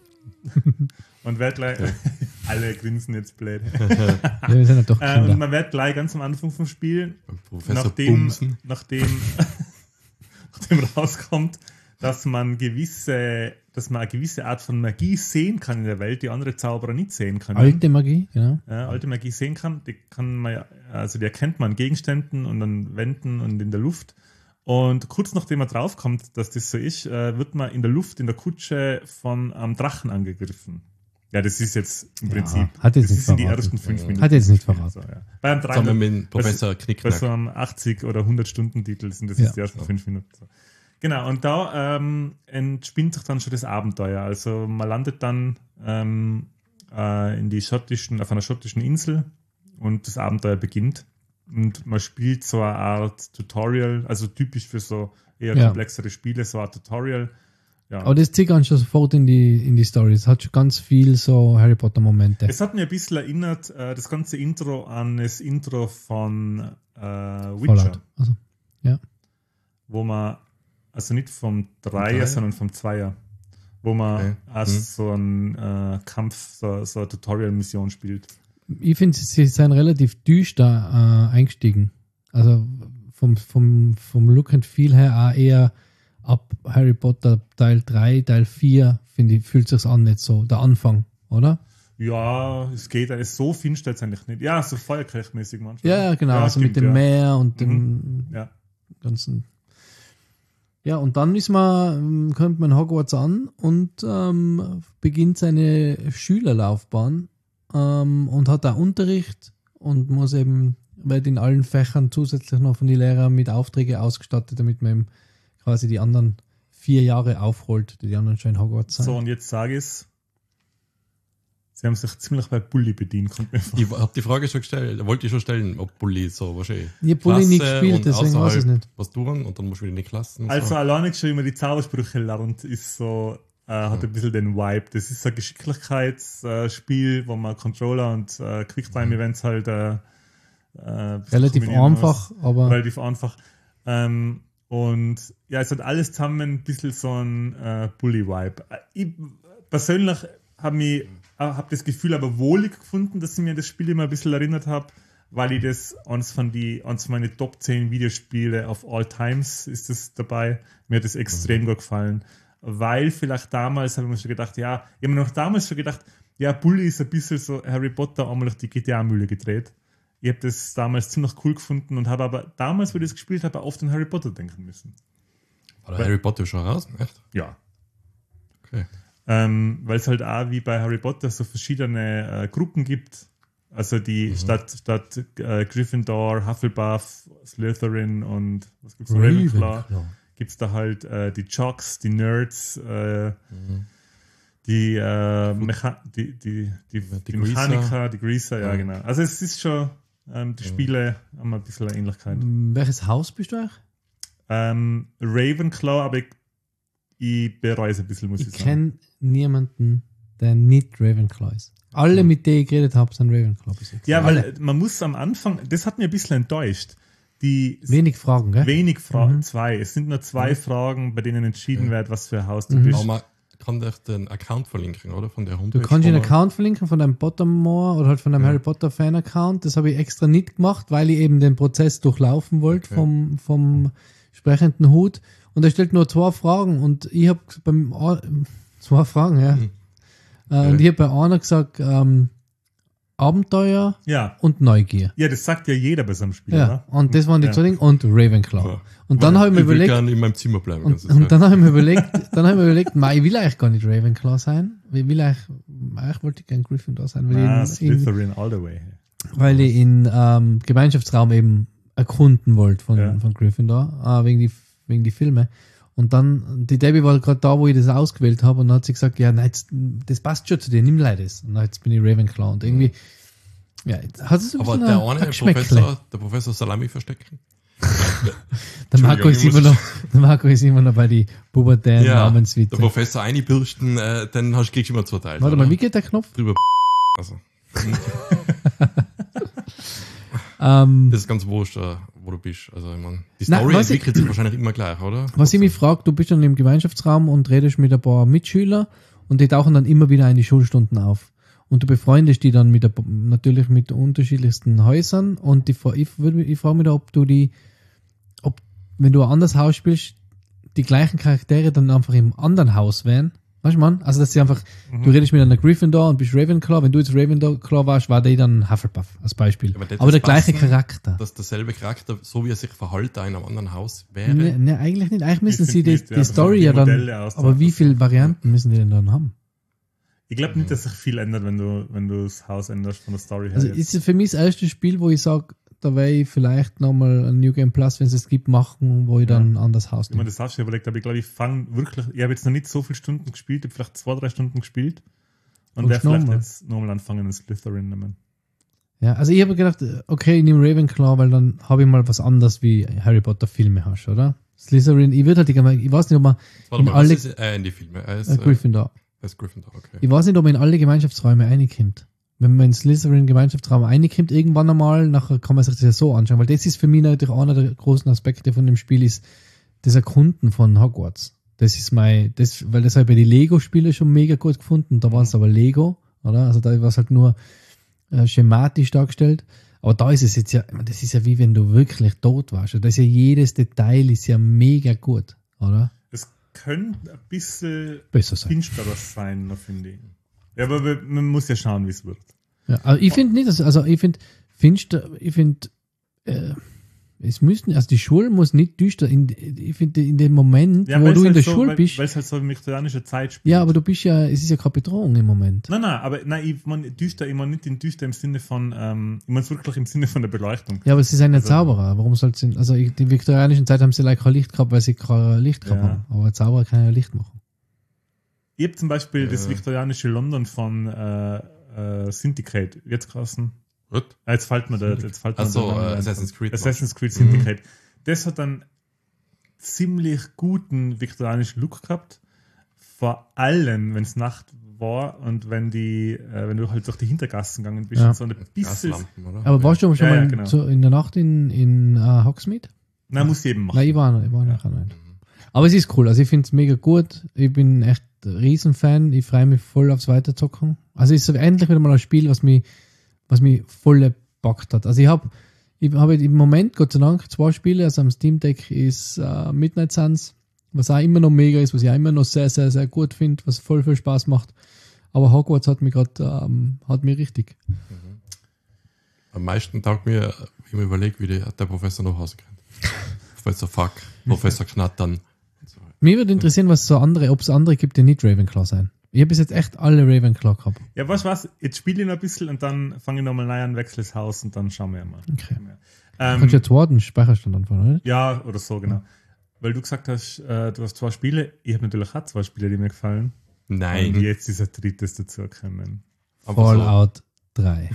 und wird gleich, alle grinsen jetzt blöd. Ja, wir sind ja doch äh, und Kinder. man wird gleich ganz am Anfang vom Spiel Professor nachdem, Bumsen. nachdem, nachdem rauskommt, dass man gewisse, dass man eine gewisse Art von Magie sehen kann in der Welt, die andere Zauberer nicht sehen können. Alte Magie, genau. Ja, alte Magie sehen kann, die kann man ja, also die erkennt man an Gegenständen und an Wänden und in der Luft. Und kurz nachdem man draufkommt, dass das so ist, äh, wird man in der Luft, in der Kutsche von einem Drachen angegriffen. Ja, das ist jetzt im Ja, Prinzip, hat jetzt das nicht ist in die verraten. ersten fünf Ja. Minuten. Hat jetzt nicht Spiel, verraten. so, ja. Bei einem Zusammen Drachen, mit Professor bei Knickknack. so einem achtzig- oder hundert-Stunden-Titel sind das Ja. jetzt die ersten fünf Minuten. So. Genau, und da ähm, entspinnt sich dann schon das Abenteuer. Also man landet dann ähm, äh, in die schottischen, auf einer schottischen Insel und das Abenteuer beginnt. Und man spielt so eine Art Tutorial, also typisch für so eher Ja. komplexere Spiele, so eine Tutorial. Ja. Aber das zieht ganz schon sofort in die, in die Story. Es hat schon ganz viel so Harry Potter Momente. Es hat mir ein bisschen erinnert, äh, das ganze Intro an das Intro von äh, Witcher, Fallout. Also, wo man, also nicht vom Dreier, Dreier? sondern vom Zweier, wo man Okay. als Mhm. so ein äh, Kampf, so, so eine Tutorial-Mission spielt. ich finde, sie sind relativ düster äh, eingestiegen. Also vom, vom, vom Look and Feel her auch eher ab Harry Potter Teil drei, Teil vier, finde ich, fühlt sich an nicht so. Der Anfang oder? Ja, es geht, es ist so finster jetzt eigentlich nicht. Ja, so Feuerkirchmäßig manchmal. Ja, genau, Ja, also stimmt, mit dem ja. Meer und dem Mhm. Ja. ganzen. Ja, und dann ist man, kommt man in Hogwarts an und ähm, beginnt seine Schülerlaufbahn ähm, und hat da Unterricht und muss eben, wird in allen Fächern zusätzlich noch von den Lehrern mit Aufträgen ausgestattet, damit man eben quasi die anderen vier Jahre aufholt, die die anderen schon in Hogwarts sind. So, und jetzt sage ich es. Sie haben sich ziemlich bei Bully bedient, kommt mir vor. Ich habe die Frage schon gestellt, wollte ich schon stellen, ob Bulli so wahrscheinlich. Ich habe Bulli nie Klasse gespielt, und deswegen weiß ich es außerhalb nicht. was tun und dann musst du wieder in die Klassen. und Also so. alleine schon immer die Zaubersprüche lernt, ist so, äh, hat ein bisschen den Vibe. Das ist ein Geschicklichkeitsspiel, wo man Controller und äh, Quicktime-Events halt äh, äh, Relativ kombinieren einfach, muss. aber Relativ einfach. Ähm, und ja, es hat alles zusammen ein bisschen so ein äh, Bully-Vibe. Äh, Ich persönlich habe mich äh, hab das Gefühl aber wohlig gefunden, dass ich mir das Spiel immer ein bisschen erinnert habe, weil ich das eins von die eins meine Top zehn Videospiele of all times ist das dabei. Mir hat das extrem Mhm. gut gefallen. Weil vielleicht damals habe ich mir schon gedacht, ja, ich habe mir noch damals schon gedacht, ja, Bully ist ein bisschen so Harry Potter einmal durch die G T A-Mühle gedreht. Ich habe das damals ziemlich cool gefunden und habe aber damals, wo ich das gespielt habe, oft an Harry Potter denken müssen. War der Harry Potter schon raus? Echt? Ja. Okay. Ähm, weil es halt auch wie bei Harry Potter so verschiedene äh, Gruppen gibt. Also die Mhm. statt, statt äh, Gryffindor, Hufflepuff, Slytherin und was gibt's noch? Ravenclaw. Gibt es da halt äh, die Jocks, die Nerds, äh, Mhm. die, äh, Mecha die, die, die, die, Die Mechaniker, Greaser. die Greaser, ja, Ja. genau. Also es ist schon, ähm, die Ja. Spiele haben ein bisschen eine Ähnlichkeit. m, welches Haus bist du eigentlich? Ähm, Ravenclaw, aber ich, ich bereue es ein bisschen, muss ich, Ich sagen. kenne niemanden, der nicht Ravenclaw ist. Alle, Mhm. mit denen ich geredet habe, sind Ravenclaw bis jetzt. Ja, Alle. weil man muss am Anfang, das hat mir ein bisschen enttäuscht. Die Wenig Fragen, gell? wenig Fragen, Mhm. zwei. Es sind nur zwei Mhm. Fragen, bei denen entschieden Ja. wird, was für ein Haus du Mhm. bist. Aber man kann doch den Account verlinken, oder? Von der Du Homepage. kannst dir einen wo man- Account verlinken von deinem Pottermore oder halt von deinem Ja. Harry Potter Fan-Account. Das habe ich extra nicht gemacht, weil ich eben den Prozess durchlaufen wollte Okay. vom, vom sprechenden Hut. Und er stellt nur zwei Fragen und ich habe beim A- zwei Fragen, ja. Mhm. Äh, und ich habe bei einer gesagt, ähm, Abenteuer Ja. und Neugier. Ja, das sagt ja jeder bei so einem Spiel, Ja, oder? und das waren die Ja. zwei Dinge und Ravenclaw. Ja. Und dann habe ich mir Ich will überlegt, gerne in meinem Zimmer bleiben. und, ganze Zeit. und dann habe ich mir überlegt, dann habe ich mir überlegt, mei, ich will eigentlich gar nicht Ravenclaw sein. Ich will eigentlich, eigentlich wollte ich gerne Gryffindor sein, weil Ah, ich in, in, Slytherin all the way. weil ich in ähm, Gemeinschaftsraum eben erkunden wollte von, Ja. von Gryffindor, äh, wegen die wegen die Filme. Und dann, die Debbie war gerade da, wo ich das ausgewählt habe, und dann hat sie gesagt, ja, nein, jetzt, das passt schon zu dir, nimm leider das. Und dann, jetzt bin ich Ravenclaw. Und irgendwie, ja, jetzt hat es ein Aber bisschen der ein- eine ein Geschmäckle. Professor, der Professor Salami verstecken. Der Marco, ist immer Entschuldigung, noch, der Marco ist immer noch bei die pubertären Der Namenswitze. Professor einbürsten, äh, den hast, kriegst du immer zwei Teile. Warte oder? mal, wie geht der Knopf? Drüber. Also, Ähm, das ist ganz wurscht, äh, wo du bist. Also, ich mein, die Nein, Story was ich- entwickelt sich wahrscheinlich immer gleich, oder? Was ich mich frage, du bist dann im Gemeinschaftsraum und redest mit ein paar Mitschülern und die tauchen dann immer wieder in die Schulstunden auf. Und du befreundest die dann mit ein, paar- natürlich mit unterschiedlichsten Häusern und die, Fra- ich, würd- ich frage mich da, ob du die, ob, wenn du ein anderes Haus spielst, die gleichen Charaktere dann einfach im anderen Haus wären. Weißt du, man? Also, dass sie einfach, Mhm. du redest mit einer Gryffindor und bist Ravenclaw. Wenn du jetzt Ravenclaw warst, war der dann Hufflepuff, als Beispiel. Aber das Aber der ist gleiche passend, Charakter. Dass derselbe Charakter, so wie er sich verhält, da in einem anderen Haus wäre. Ne, ne, eigentlich nicht. Eigentlich müssen Ich sie find die, nicht, ja, die das Story sind die ja dann. Modelle aus- Aber wie aus- viele Varianten müssen die denn dann haben? Ich glaube nicht, dass sich viel ändert, wenn du, wenn du das Haus änderst von der Story her. Also jetzt. ist es für mich das erste Spiel, wo ich sage, da werde ich vielleicht nochmal ein New Game Plus, wenn es es gibt, machen, wo ich Ja. dann ein anderes Haus Ich mir nehme. das auch schon überlegt, aber ich glaube, ich fange wirklich, ich habe jetzt noch nicht so viele Stunden gespielt, ich habe vielleicht zwei, drei Stunden gespielt und Und werde vielleicht nochmal. jetzt nochmal anfangen, ein Slytherin nehmen. Ja, also ich habe gedacht, okay, ich nehme Ravenclaw, weil dann habe ich mal was anderes wie Harry Potter Filme hast, oder? Slytherin, ich würde halt, gerne- ich weiß nicht, ob man Warte in mal, alle- was ist, äh, in die Filme. Er ist, äh, äh, Gryffindor. er ist Gryffindor, okay. Ich weiß nicht, ob man in alle Gemeinschaftsräume reinkommt. Wenn man in Slytherin Gemeinschaftsraum reinkommt, irgendwann einmal, nachher kann man sich das ja so anschauen, weil das ist für mich natürlich einer der großen Aspekte von dem Spiel, ist das Erkunden von Hogwarts. Das ist mein, das, weil das habe ich bei den Lego-Spielen schon mega gut gefunden, da war es aber Lego, oder? Also da war es halt nur äh, schematisch dargestellt. Aber da ist es jetzt ja, ich meine, das ist ja wie wenn du wirklich tot warst. Da ist ja jedes Detail ist ja mega gut, oder? Es könnte ein bisschen Besser sein. finsterer sein, noch, finde ich. Ja, aber wir- man muss ja schauen, wie es wird. Ja, also ich finde nicht, dass, also ich finde, finster, ich finde, äh, es müssten, also die Schule muss nicht düster, in, ich finde, in dem Moment, Ja, wo weil's du in halt der so, Schule weil, bist, Weil es halt so in viktorianischer Zeit spielt. ja, aber du bist ja, es ist ja keine Bedrohung im Moment. Nein, nein, aber nein, ich meine düster, ich meine nicht in düster im Sinne von, ähm, ich meine wirklich im Sinne von der Beleuchtung. Ja, aber sie sind ja Also- Zauberer. Warum soll sie, also in der viktorianischen Zeit haben sie leider kein Licht gehabt, weil sie kein Licht gehabt Ja. haben. Aber Zauberer kann ja Licht machen. Ich habe zum Beispiel Ja. das viktorianische London von äh, äh, Syndicate, jetzt krassen. Gut. Ah, jetzt fällt mir der, jetzt fällt mir Achso, der Name äh, ein. Assassin's Creed. Assassin's Creed Syndicate. Das hat einen ziemlich guten viktorianischen Look gehabt. Vor allem, wenn es Nacht war und wenn die, äh, wenn du halt durch die Hintergassen gegangen bist Ja. und so ein bisschen. Gaslampen, oder? Aber warst du schon Ja, mal ja, genau. so in der Nacht in, in uh, Hogsmeade? Nein, muss jedem machen. Nein, ich war noch, ich war noch nicht. Aber es ist cool, also ich finde es mega gut. Ich bin echt ein Riesenfan. Ich freue mich voll aufs Weiterzocken. Also es ist so endlich wieder mal ein Spiel, was mich, was mich voll gepackt hat. Also ich habe ich habe im Moment, Gott sei Dank, zwei Spiele. Also am Steam Deck ist uh, Midnight Suns, was auch immer noch mega ist, was ich auch immer noch sehr, sehr, sehr gut finde, was voll viel Spaß macht. Aber Hogwarts hat mich gerade, ähm, hat mich richtig. Am meisten taugt mir, wie ich mir überlege, wie die, der Professor nach Hause kommt. Professor Fuck, Professor Knattern. Mich würde interessieren, was so andere, ob es andere gibt, die nicht Ravenclaw sein. Ich habe bis jetzt echt alle Ravenclaw gehabt. Ja, weißt du was? Jetzt spiele ich noch ein bisschen und dann fange ich nochmal neu an, wechsle das Haus und dann schauen wir mal. Okay. Ähm, Kannst du jetzt Warden Speicherstand anfangen, oder? Ja, oder so, genau. Weil du gesagt hast, äh, du hast zwei Spiele. Ich habe natürlich auch zwei Spiele, die mir gefallen. Nein. Und jetzt ist ein drittes dazugekommen. Aber so- Fallout drei.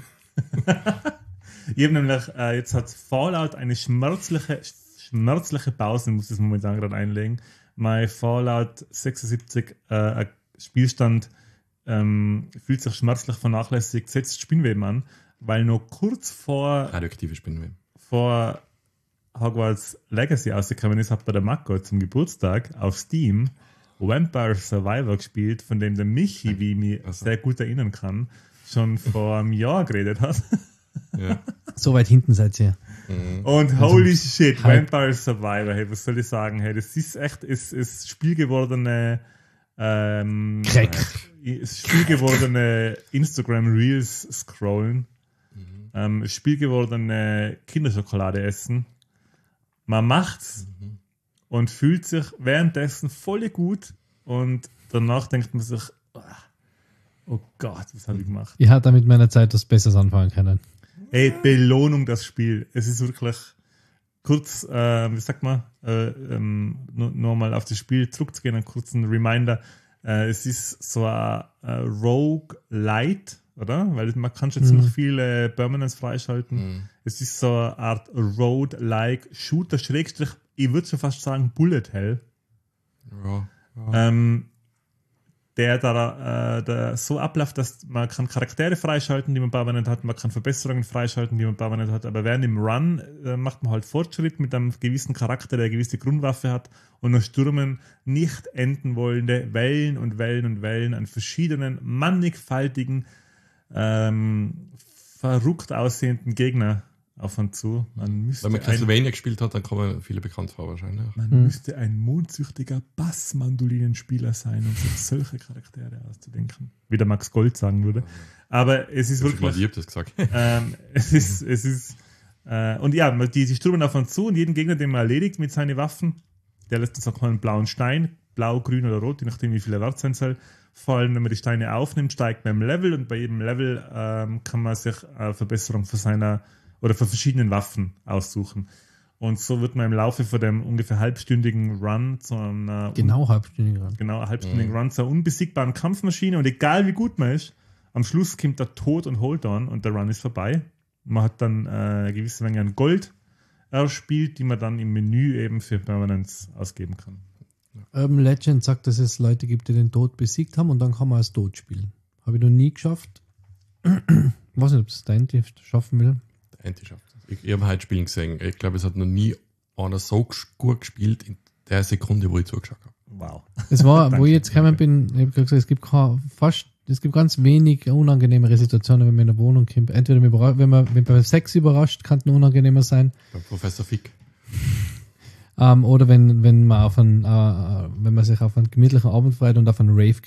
Ich habe nämlich, äh, jetzt hat Fallout eine schmerzliche, schmerzliche Pause, ich muss das momentan gerade einlegen. Mein Fallout sechsundsiebzig äh, Spielstand ähm, fühlt sich schmerzlich vernachlässigt, setzt Spinnweben an, weil noch kurz vor, radioaktive Spinnweben. vor Hogwarts Legacy ausgekommen ist, hat bei der Mako zum Geburtstag auf Steam Vampire Survivor gespielt, von dem der Michi, wie ich mich Also. sehr gut erinnern kann, schon vor einem Jahr geredet hat. Ja. So weit hinten seid ihr. Mhm. Und holy shit, Hype. Vampire Survivor, hey, was soll ich sagen? Hey, das ist echt, ist, ist spielgewordene ähm, Crack. äh, ist spielgewordene Instagram Reels scrollen, Mhm. ähm, spielgewordene Kinderschokolade essen. Man macht's Mhm. und fühlt sich währenddessen voll gut und danach denkt man sich, ah, oh Gott, was habe ich gemacht? Ich hatte mit meiner Zeit was Besseres anfangen können. Ey, Belohnung das Spiel. Es ist wirklich kurz, äh, wie sagt man, äh, ähm, nur, nur mal auf das Spiel zurückzugehen, einen kurzen Reminder. Äh, es ist so ein, ein Rogue Light, oder? Weil man kann schon Mhm. ziemlich viele Permanents freischalten. Mhm. Es ist so eine Art Road-like Shooter, Schrägstrich, ich würde schon fast sagen Bullet Hell. Ja. Ja. Ähm, der da äh, der so abläuft, dass man kann Charaktere freischalten, die man permanent hat, man kann Verbesserungen freischalten, die man permanent hat, aber während im Run äh, macht man halt Fortschritt mit einem gewissen Charakter, der eine gewisse Grundwaffe hat und noch stürmen nicht enden wollende Wellen und Wellen und Wellen an verschiedenen, mannigfaltigen, ähm, verrückt aussehenden Gegner auf und zu. Man müsste Wenn man ein, Castlevania gespielt hat, dann kommen viele bekannt vor wahrscheinlich. man Hm. müsste ein mondsüchtiger Bassmandolinenspieler sein, um sich solche Charaktere auszudenken. Wie der Max Gold sagen würde. Aber es ist Ich mal, wirklich. ich hab das gesagt. Ähm, es ist. Es ist äh, und ja, die, die stürmen auf uns zu und jeden Gegner, den man erledigt mit seinen Waffen, der lässt uns auch mal einen blauen Stein, blau, grün oder rot, je nachdem, wie viel er wert sein soll, fallen. Wenn man die Steine aufnimmt, steigt man im Level und bei jedem Level ähm, kann man sich eine Verbesserung für seiner oder für verschiedenen Waffen aussuchen. Und so wird man im Laufe von dem ungefähr halbstündigen Run zu einer Genau halbstündig ran. genau, halbstündigen Mhm. Run zur unbesiegbaren Kampfmaschine und egal wie gut man ist, am Schluss kommt der Tod und Hold-On und der Run ist vorbei. Man hat dann äh, eine gewisse Menge an Gold erspielt, die man dann im Menü eben für Permanence ausgeben kann. Urban Legend sagt, dass es Leute gibt, die den Tod besiegt haben und dann kann man als Tod spielen. Habe ich noch nie geschafft. Ich weiß nicht, ob es dein Tief schaffen will. Anti schafft das. Ich, ich habe heute Spielen gesehen. Ich glaube, es hat noch nie einer so ges- gut gespielt in der Sekunde, wo ich zugeschaut habe. Wow. Es war, wo Danke. ich jetzt gekommen bin, ich habe gesagt, es gibt kein, fast, es gibt ganz wenig unangenehmere Situationen, wenn man in der Wohnung kommt. Entweder man überra- wenn man, wenn man bei Sex überrascht, kann es noch unangenehmer sein. Beim Professor Fick. Ähm, oder wenn, wenn man auf einen, äh, wenn man sich auf einen gemütlichen Abend freut und auf einen Rave kommt.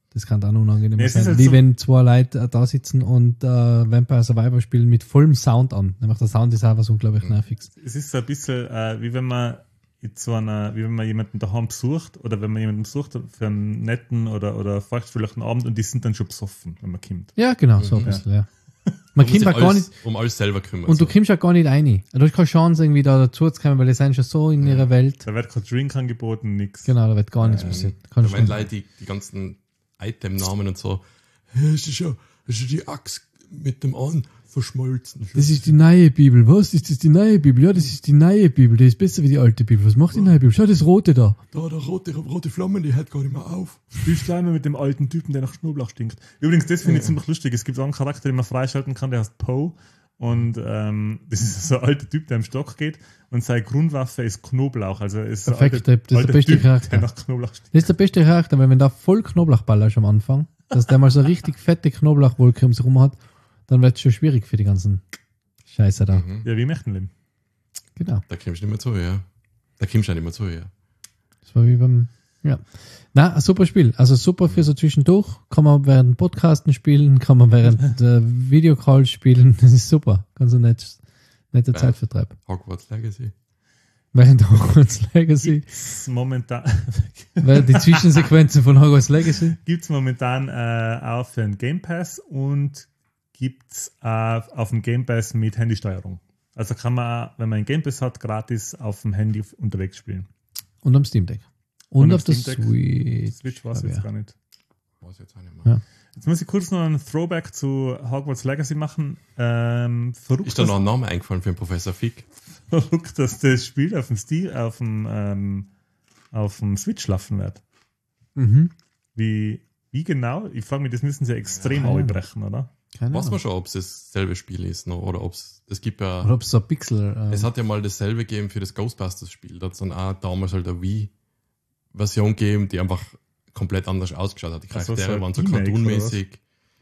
Das kann dann unangenehm Ja, es sein. ist halt Wie so- wenn zwei Leute äh, da sitzen und äh, Vampire Survivor spielen mit vollem Sound an. Nämlich der Sound ist auch was unglaublich nerviges. Es ist so ein bisschen, äh, wie wenn man in so einer, wie wenn man jemanden daheim besucht oder wenn man jemanden besucht für einen netten oder, oder feuchtfröhlichen Abend und die sind dann schon besoffen, wenn man kommt. Ja, genau, so ein Mhm. bisschen, ja. Man Man muss kommt sich auch gar alles, nicht, um alles selber kümmern. und du so. kommst auch gar nicht rein. Du hast keine Chance, irgendwie da dazu zu kommen, weil die sind schon so in ihrer Welt. Da wird kein Drink angeboten, nix. Genau, da wird gar nichts Ähm, passiert. Da Kannst meinen du- Leute die, die ganzen Item-Namen und so. "Hey, Es ist ja, es ist ja die Axt mit dem An verschmolzen. Das ist die neue Bibel. Was? Ist das die neue Bibel? Ja, das ist die neue Bibel. Die ist besser wie die alte Bibel. Was macht die neue Bibel? Schau, das rote da. Da, der rote, rote Flammen, die hört gar nicht mehr auf. Spielst du einmal mit dem alten Typen, der nach Knoblauch stinkt. Übrigens, das finde ich ziemlich lustig. Es gibt auch einen Charakter, den man freischalten kann, der heißt Poe. Und ähm, das ist so ein alter Typ, der im Stock geht. Und seine Grundwaffe ist Knoblauch. Also ist so ein Perfekt, alter, das ist der alter beste Typ, Charakter. der nach Knoblauch stinkt. Das ist der beste Charakter, weil wenn da voll Knoblauchballer ist am Anfang, dass der mal so richtig fette Knoblauchwolke um sich rum hat, dann wird es schon schwierig für die ganzen Scheiße da. Mhm. Ja, wie Mechtenleben. Genau. Da kommst du nicht mehr zu, ja. Da kommst du ja nicht mehr zu, ja. Das war wie beim, ja. Na, ein super Spiel. Also super für so zwischendurch. Kann man während Podcasten spielen, kann man während äh, Videocalls spielen. Das ist super. Ganz ein nettes, netter Ja. Zeitvertreib. Hogwarts Legacy. Während Hogwarts Legacy, Gibt's momentan, während die Zwischensequenzen von Hogwarts Legacy. gibt's momentan äh, auch für den Game Pass und gibt's äh, auf dem Game Pass mit Handysteuerung. Also kann man, auch, wenn man einen Game Pass hat, gratis auf dem Handy unterwegs spielen. Und am Steam Deck. Und, Und am auf der Steam Deck. Switch. Switch war es glaub jetzt ich, gar nicht. Weiß jetzt auch nicht mehr. Ja. Jetzt muss ich kurz noch einen Throwback zu Hogwarts Legacy machen. Ähm, verrückt, Ist da noch ein Name eingefallen für den Professor Fick? dass, verrückt, dass das Spiel auf dem Steam, auf dem, ähm, auf dem Switch laufen wird. Mhm. Wie, wie genau? Ich frage mich, das müssen sie ja extrem Ja. aufbrechen, oder? Keine Weiß Ahnung. man schon, ob es dasselbe Spiel ist noch, oder ob es, es gibt ja, Oder ob es so ein Pixel. Ähm, es hat ja mal dasselbe gegeben für das Ghostbusters-Spiel. Da hat es dann auch damals halt eine Wii-Version gegeben, die einfach komplett anders ausgeschaut hat. Die Ach so, Charaktere so ein waren so Remake, cartoonmäßig.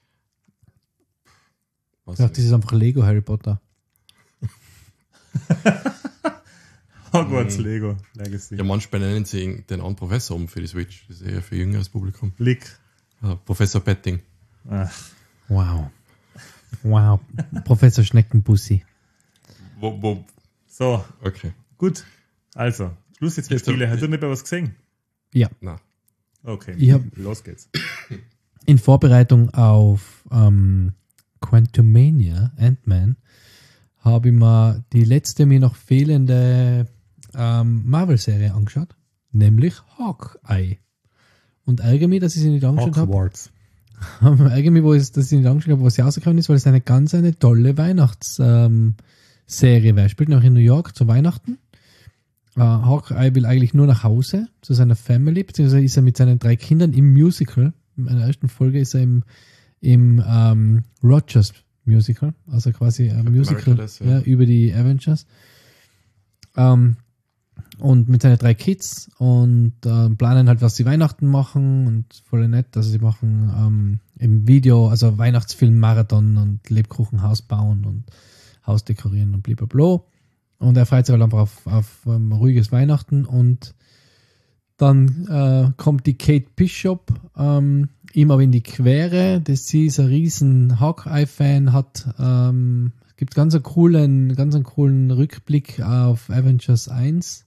Weiß ich dachte, ich das ist einfach Lego Harry Potter. Hogwarts Mhm. Lego Legacy. Ja, manchmal nennen sie ihn den anderen Professor um für die Switch. Das ist eher für jüngeres Publikum. Blick. Ja, Professor Petting. Ach, Wow. Wow. Professor Schneckenbussi. Wo, wo, so, okay. gut. Also, Schluss jetzt mit Ist der- Spiele. Hast du nicht mehr was gesehen? Ja. Na, Okay, Ich hab- los geht's. In Vorbereitung auf ähm, Quantumania, Ant-Man, habe ich mir die letzte mir noch fehlende ähm, Marvel-Serie angeschaut, nämlich Hawkeye. Und ärgere mich, dass ich sie nicht angeschaut habe. Hogwarts. Ärgere mich, wo ich, dass ich nicht angeschaut habe, was sie rausgekommen ist, weil es eine ganz eine tolle Weihnachtsserie ähm, Serie wäre. Spielt noch in New York zu Weihnachten. Uh, Hawkeye will eigentlich nur nach Hause zu seiner Family, beziehungsweise ist er mit seinen drei Kindern im Musical. In der ersten Folge ist er im, im ähm, Rogers Musical, also quasi ein Captain Musical America das, ja. ja, über die Avengers. Ähm, und mit seinen drei Kids und ähm, planen halt, was sie Weihnachten machen und voll nett. Also sie machen ähm, im Video, also Weihnachtsfilm-Marathon und Lebkuchenhaus bauen und Haus dekorieren und blablabla. Und er freut sich halt einfach auf, auf um, ruhiges Weihnachten und dann äh, kommt die Kate Bishop ähm, ihm aber in die Quere, dass sie ist ein riesen Hawkeye-Fan, hat ähm, gibt ganz einen coolen, ganz einen coolen Rückblick auf Avengers eins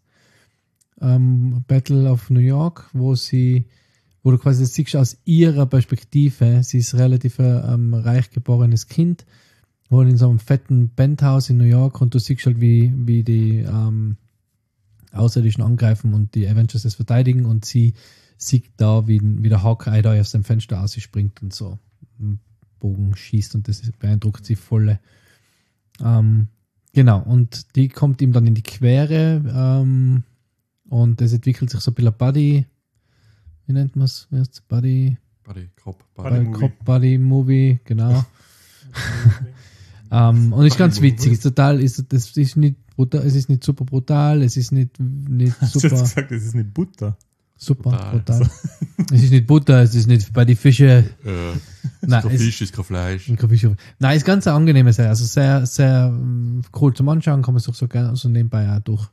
ähm, Battle of New York, wo sie, wo du quasi das siehst aus ihrer Perspektive. Sie ist relativ ähm, reich geborenes Kind, wohnt in so einem fetten Penthouse in New York und du siehst halt, wie, wie die ähm, Außerirdischen angreifen und die Avengers das verteidigen und sie sieht da, wie, wie der Hawkeye da aus dem Fenster ausspringt und so einen Bogen schießt und das beeindruckt sie voll. Ähm, genau, und die kommt ihm dann in die Quere ähm, und es entwickelt sich so ein bisschen Buddy, wie nennt man es? Buddy, Buddy, Cop, Buddy Buddy. Movie. Cop Buddy Movie, genau. Ähm, und ist ganz witzig, ist total, ist, das ist nicht brutal, es ist nicht super brutal, es ist nicht, nicht Hast du super, jetzt gesagt, das ist nicht Butter? super Brutal. brutal. Es ist nicht Butter, es ist nicht bei die Fische. Äh, Nein, kein es, Fisch, ist kein Fleisch. ein Kaffeeshof. Nein, ist ganz eine angenehme Serie, also sehr, sehr ähm, cool zum Anschauen, kann man sich so gerne so nebenbei auch durch,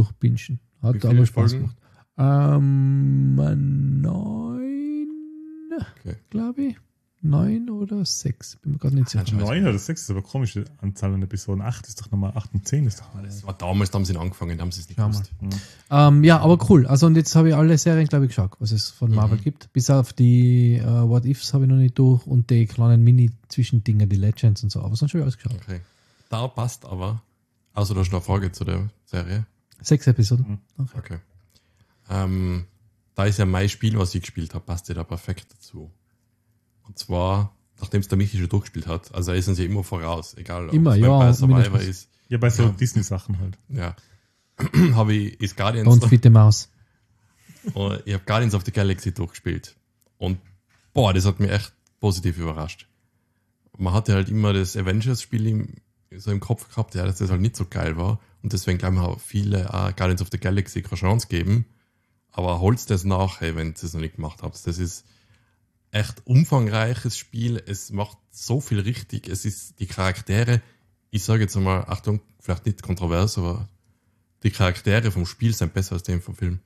durchbingen. Wie Hat viele aber Spaß Folgen? gemacht. Ähm, neun, Okay. glaube ich. Neun oder sechs. Bin mir gerade nicht sicher. Ich weiß Neun nicht. oder sechs ist aber komische Anzahl an Episoden. Acht ist doch nochmal acht und zehn ist doch mal. Das war damals, da haben sie ihn angefangen, da haben sie es nicht Schau mal. gewusst. Ähm, ja, aber cool. Also und jetzt habe ich alle Serien, glaube ich, geschaut, was es von Marvel Mhm. gibt. Bis auf die äh, What Ifs habe ich noch nicht durch und die kleinen Mini-Zwischendinger, die Legends und so. Aber sonst habe ich alles geschaut. Okay. Da passt aber, also da ist noch eine Frage zu der Serie. Sechs Episoden. Okay. Ähm, da ist ja mein Spiel, was ich gespielt habe, passt ja da perfekt dazu. Und zwar, nachdem es der Michi schon durchgespielt hat, also er ist uns ja immer voraus, egal ob Immer, es ja, Vampire Survivor mindestens. ist, Ja, bei so Ja. Disney-Sachen halt. ja, habe ich ist Guardians, Don't feed the mouse. und ich habe Guardians of the Galaxy durchgespielt. Und boah, das hat mich echt positiv überrascht. Man hatte halt immer das Avengers-Spiel im, so im Kopf gehabt, ja, dass das halt nicht so geil war. Und deswegen glauben auch viele ah, Guardians of the Galaxy keine Chance geben. Aber holt's das nach, hey, wenn ihr es noch nicht gemacht habt. Das ist echt umfangreiches Spiel. Es macht so viel richtig. Es ist die Charaktere, ich sage jetzt einmal, Achtung, vielleicht nicht kontrovers, aber die Charaktere vom Spiel sind besser als die vom Film.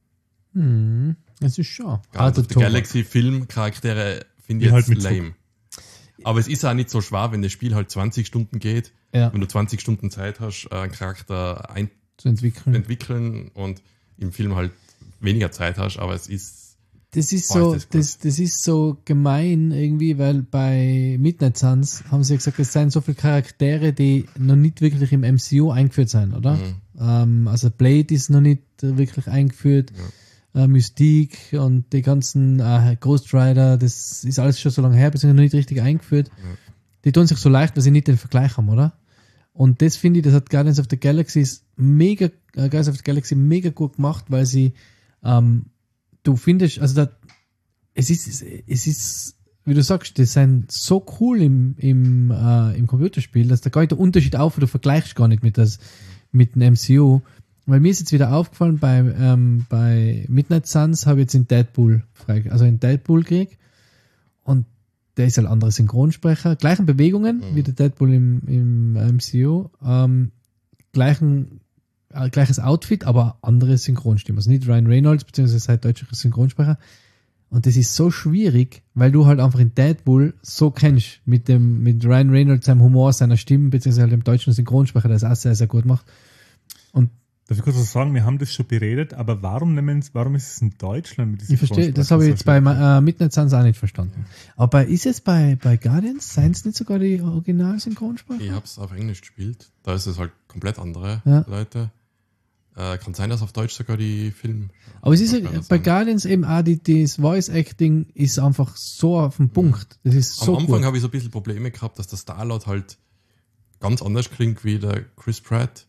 Hm, es ist schon. Guardians of the Galaxy Film Charaktere finde ich Die jetzt halt mit lame. Aber es ist auch nicht so schwer, wenn das Spiel halt zwanzig Stunden geht, Ja, wenn du zwanzig Stunden Zeit hast, einen Charakter zu entwickeln. einzuentwickeln und im Film halt weniger Zeit hast, aber es ist Das ist Boah, so, ist das gut. das, das ist so gemein irgendwie, weil bei Midnight Suns haben sie ja gesagt, es seien so viele Charaktere, die noch nicht wirklich im M C U eingeführt sind, oder? Mhm. Ähm, also Blade ist noch nicht äh, wirklich eingeführt, äh, Mystique und die ganzen äh, Ghost Rider, das ist alles schon so lange her, beziehungsweise noch nicht richtig eingeführt. Ja. Die tun sich so leicht, weil sie nicht den Vergleich haben, oder? Und das finde ich, das hat Guardians of the Galaxy mega, äh, Guardians of the Galaxy mega gut gemacht, weil sie ähm, du findest, also da, es ist, es ist, wie du sagst, die sind so cool im, im, äh, im Computerspiel, dass da gar nicht der Unterschied auf, du vergleichst gar nicht mit, das, mit dem M C U. Weil mir ist jetzt wieder aufgefallen, bei, ähm, bei Midnight Suns habe ich jetzt in Deadpool frei, also in Deadpool gekriegt und der ist halt andere Synchronsprecher, gleichen Bewegungen Mhm. wie der Deadpool im, im M C U, ähm, gleichen äh, gleiches Outfit, aber andere Synchronstimme. Also nicht Ryan Reynolds, beziehungsweise sein deutscher Synchronsprecher. Und das ist so schwierig, weil du halt einfach in Deadpool so kennst, mit dem, mit Ryan Reynolds, seinem Humor, seiner Stimme, beziehungsweise halt dem deutschen Synchronsprecher, der es auch sehr, sehr gut macht. Und Darf ich kurz was sagen? Wir haben das schon beredet, aber warum nehmen, warum ist es in Deutschland mit diesem ich verstehe, das Synchronsprecher habe ich so jetzt bei schwierig? äh, Midnight Suns auch nicht verstanden. Aber bei, ist es bei, bei Guardians, seien es nicht sogar die Original-Synchronsprecher? ich habe es auf Englisch gespielt, da ist es halt komplett andere Ja. Leute. Äh, kann sein, dass auf Deutsch sogar die Film. Aber es ist ja, Kann das bei sein. Guardians eben auch, die, das Voice-Acting ist einfach so auf den Punkt. Das ist Am so Anfang gut. habe ich so ein bisschen Probleme gehabt, dass der Star-Lord halt ganz anders klingt wie der Chris Pratt.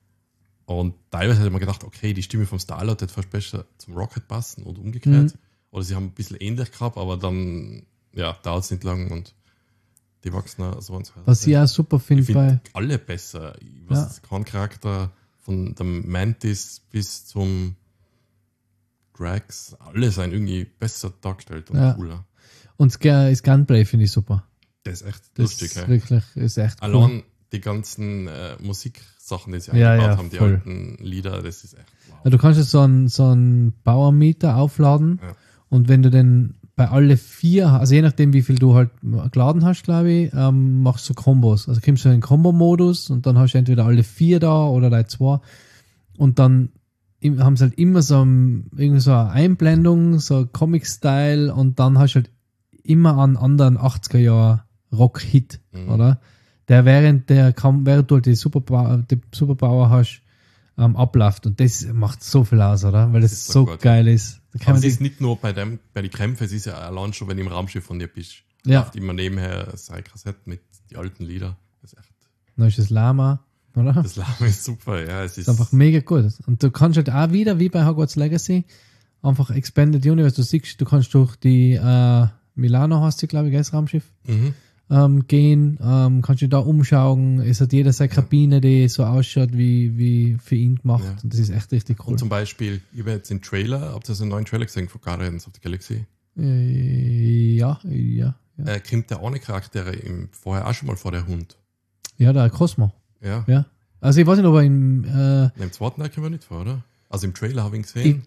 Und teilweise hätte man gedacht, okay, die Stimme vom Star-Lord hätte fast besser zum Rocket passen oder umgekehrt. Mhm. Oder sie haben ein bisschen ähnlich gehabt, aber dann ja, dauert es nicht lang und die wachsen so und so. Was ich auch super ich finde finde bei, alle besser. Ich weiß kein Charakter von dem Mantis bis zum Drax, alle sind irgendwie besser dargestellt und Ja. cooler. und das Gun- das Gunplay finde ich super. Das ist echt Das lustig. ist Ja. wirklich, ist echt cool. Allein die ganzen äh, Musiksachen, die sie Ja, eingebaut ja, haben, die voll. alten Lieder, das ist echt wow. Ja, du kannst jetzt so einen, so einen Power-Meter aufladen Ja. und wenn du den bei alle vier, also je nachdem wie viel du halt geladen hast, glaube ich, ähm, machst du Kombos. Also kommst du in den Kombo-Modus und dann hast du entweder alle vier da oder die zwei und dann im- haben sie halt immer so, ein, irgendwie so eine Einblendung, so Comic-Style und dann hast du halt immer einen anderen achtziger-Jahr-Rock-Hit, Mhm. oder? Der während der kam, während du halt die Superpower, die Superpower hast, ähm, abläuft und das macht so viel aus, oder? Weil das, Das ist so so gut, geil ist. Da kann Aber man es die, ist nicht nur bei dem, bei den Kämpfen, es ist ja allein schon, wenn du im Raumschiff von dir bist. Ja. Läuft immer nebenher sein Kassette mit den alten Liedern. Das ist echt, dann ist das Lama, oder? Das das Lärm ist super, ja. Es ist, ist einfach mega gut. Und du kannst halt auch wieder, wie bei Hogwarts Legacy, einfach Expanded Universe, du siehst, du kannst durch die, äh, Milano hast du, glaube ich, das Raumschiff, mhm. ähm, gehen, ähm, kannst du da umschauen, es hat jeder seine Kabine, die so ausschaut, wie, wie für ihn gemacht. Ja. Und das ist echt richtig cool. Und zum Beispiel, ich habe jetzt den Trailer, habt ihr so einen neuen Trailer gesehen von Guardians of the Galaxy? Äh, ja, ja, ja. Äh, kommt der ohne Charaktere im, vorher auch schon mal vor der Hund. Ja, der Cosmo, Ja. ja. Also ich weiß nicht, ob er im, äh, Im zweiten Teil kommen wir nicht vor, oder? Also im Trailer habe ich ihn gesehen. ich,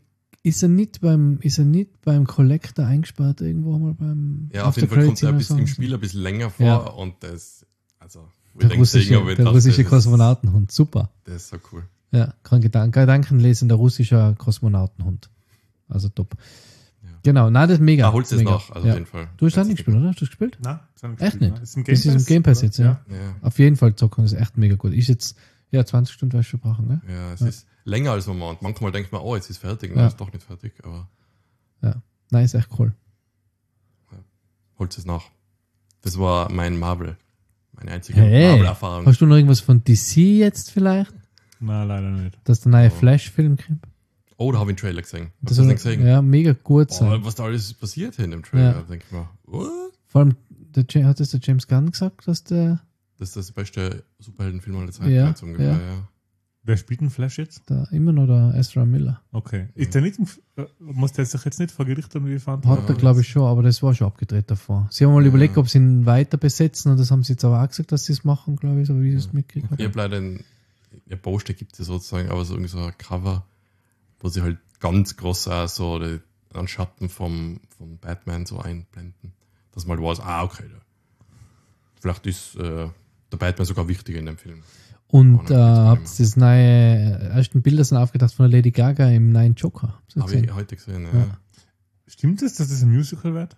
Ist er nicht beim, ist er nicht beim Collector eingesperrt irgendwo mal beim Ja, auf jeden Fall kommt er ein bisschen im Spiel ein bisschen länger vor Ja. und das, also, Der russische, ich der dachte, russische das- Kosmonautenhund, super. Das ist so cool. Ja, kein Gedanken, Gedankenlesender russischer Kosmonautenhund. Also top. Ja. Genau, nein, das ist mega. Ah, holst du es mega. nach, also ja. auf jeden Fall. Du hast das nicht gespielt, oder? Hast du das gespielt? Nein, das haben wir Echt gespielt, nicht? ne? Ist im Das ist im Game Pass oder? jetzt, ja. Ja, Auf jeden Fall zocken, das ist echt mega gut. Ist jetzt, ja, zwanzig Stunden wirst du brauchen, ne? ja, es Ja. ist länger als man meint. Manchmal denkt man, oh, jetzt ist fertig. Nein, Ja. ist doch nicht fertig, aber Nein, ist echt cool. holt es nach. Das war mein Marvel. Meine einzige Hey, Marvel-Erfahrung. hast du noch irgendwas von D C jetzt vielleicht? Nein, leider nicht. Dass der neue Oh. Flash-Film kommt? Oh, da habe ich einen Trailer gesehen. Hast Das du soll, das nicht gesehen? ja, mega gut sein. Oh, was da alles passiert hier in dem Trailer, Ja. denke ich mir, what? Vor allem, der, Ja- hat das der James Gunn gesagt, dass der Das ist das beste Superheldenfilm aller Zeiten, Ja, jetzt ungefähr, ja. ja. Wer spielt den Flash jetzt? da immer noch der Ezra Miller. Okay. Ist der nicht, im F- äh, muss der sich jetzt nicht vor Gericht und wie fand? Hat er, glaube ich, schon, aber das war schon abgedreht davor. Sie haben mal Ja. überlegt, ob sie ihn weiter besetzen und das haben sie jetzt aber auch gesagt, dass sie es machen, glaube ich, so wie ich es mitgekriegt Ich habe. habe leider ein, ja, Poster gibt es sozusagen, aber so irgendwie so ein Cover, wo sie halt ganz groß auch so die, einen Schatten vom, vom Batman so einblenden. Dass man halt weiß, ah, okay, da, vielleicht ist äh, der Batman sogar wichtiger in dem Film. Und Oh, äh, nein, habt das ihr das neue, äh, ersten Bilder sind aufgedacht von der Lady Gaga im neuen Joker? Habt ihr das Habe ich gesehen? heute gesehen, ja. Ja. Stimmt es, dass das ein Musical wird?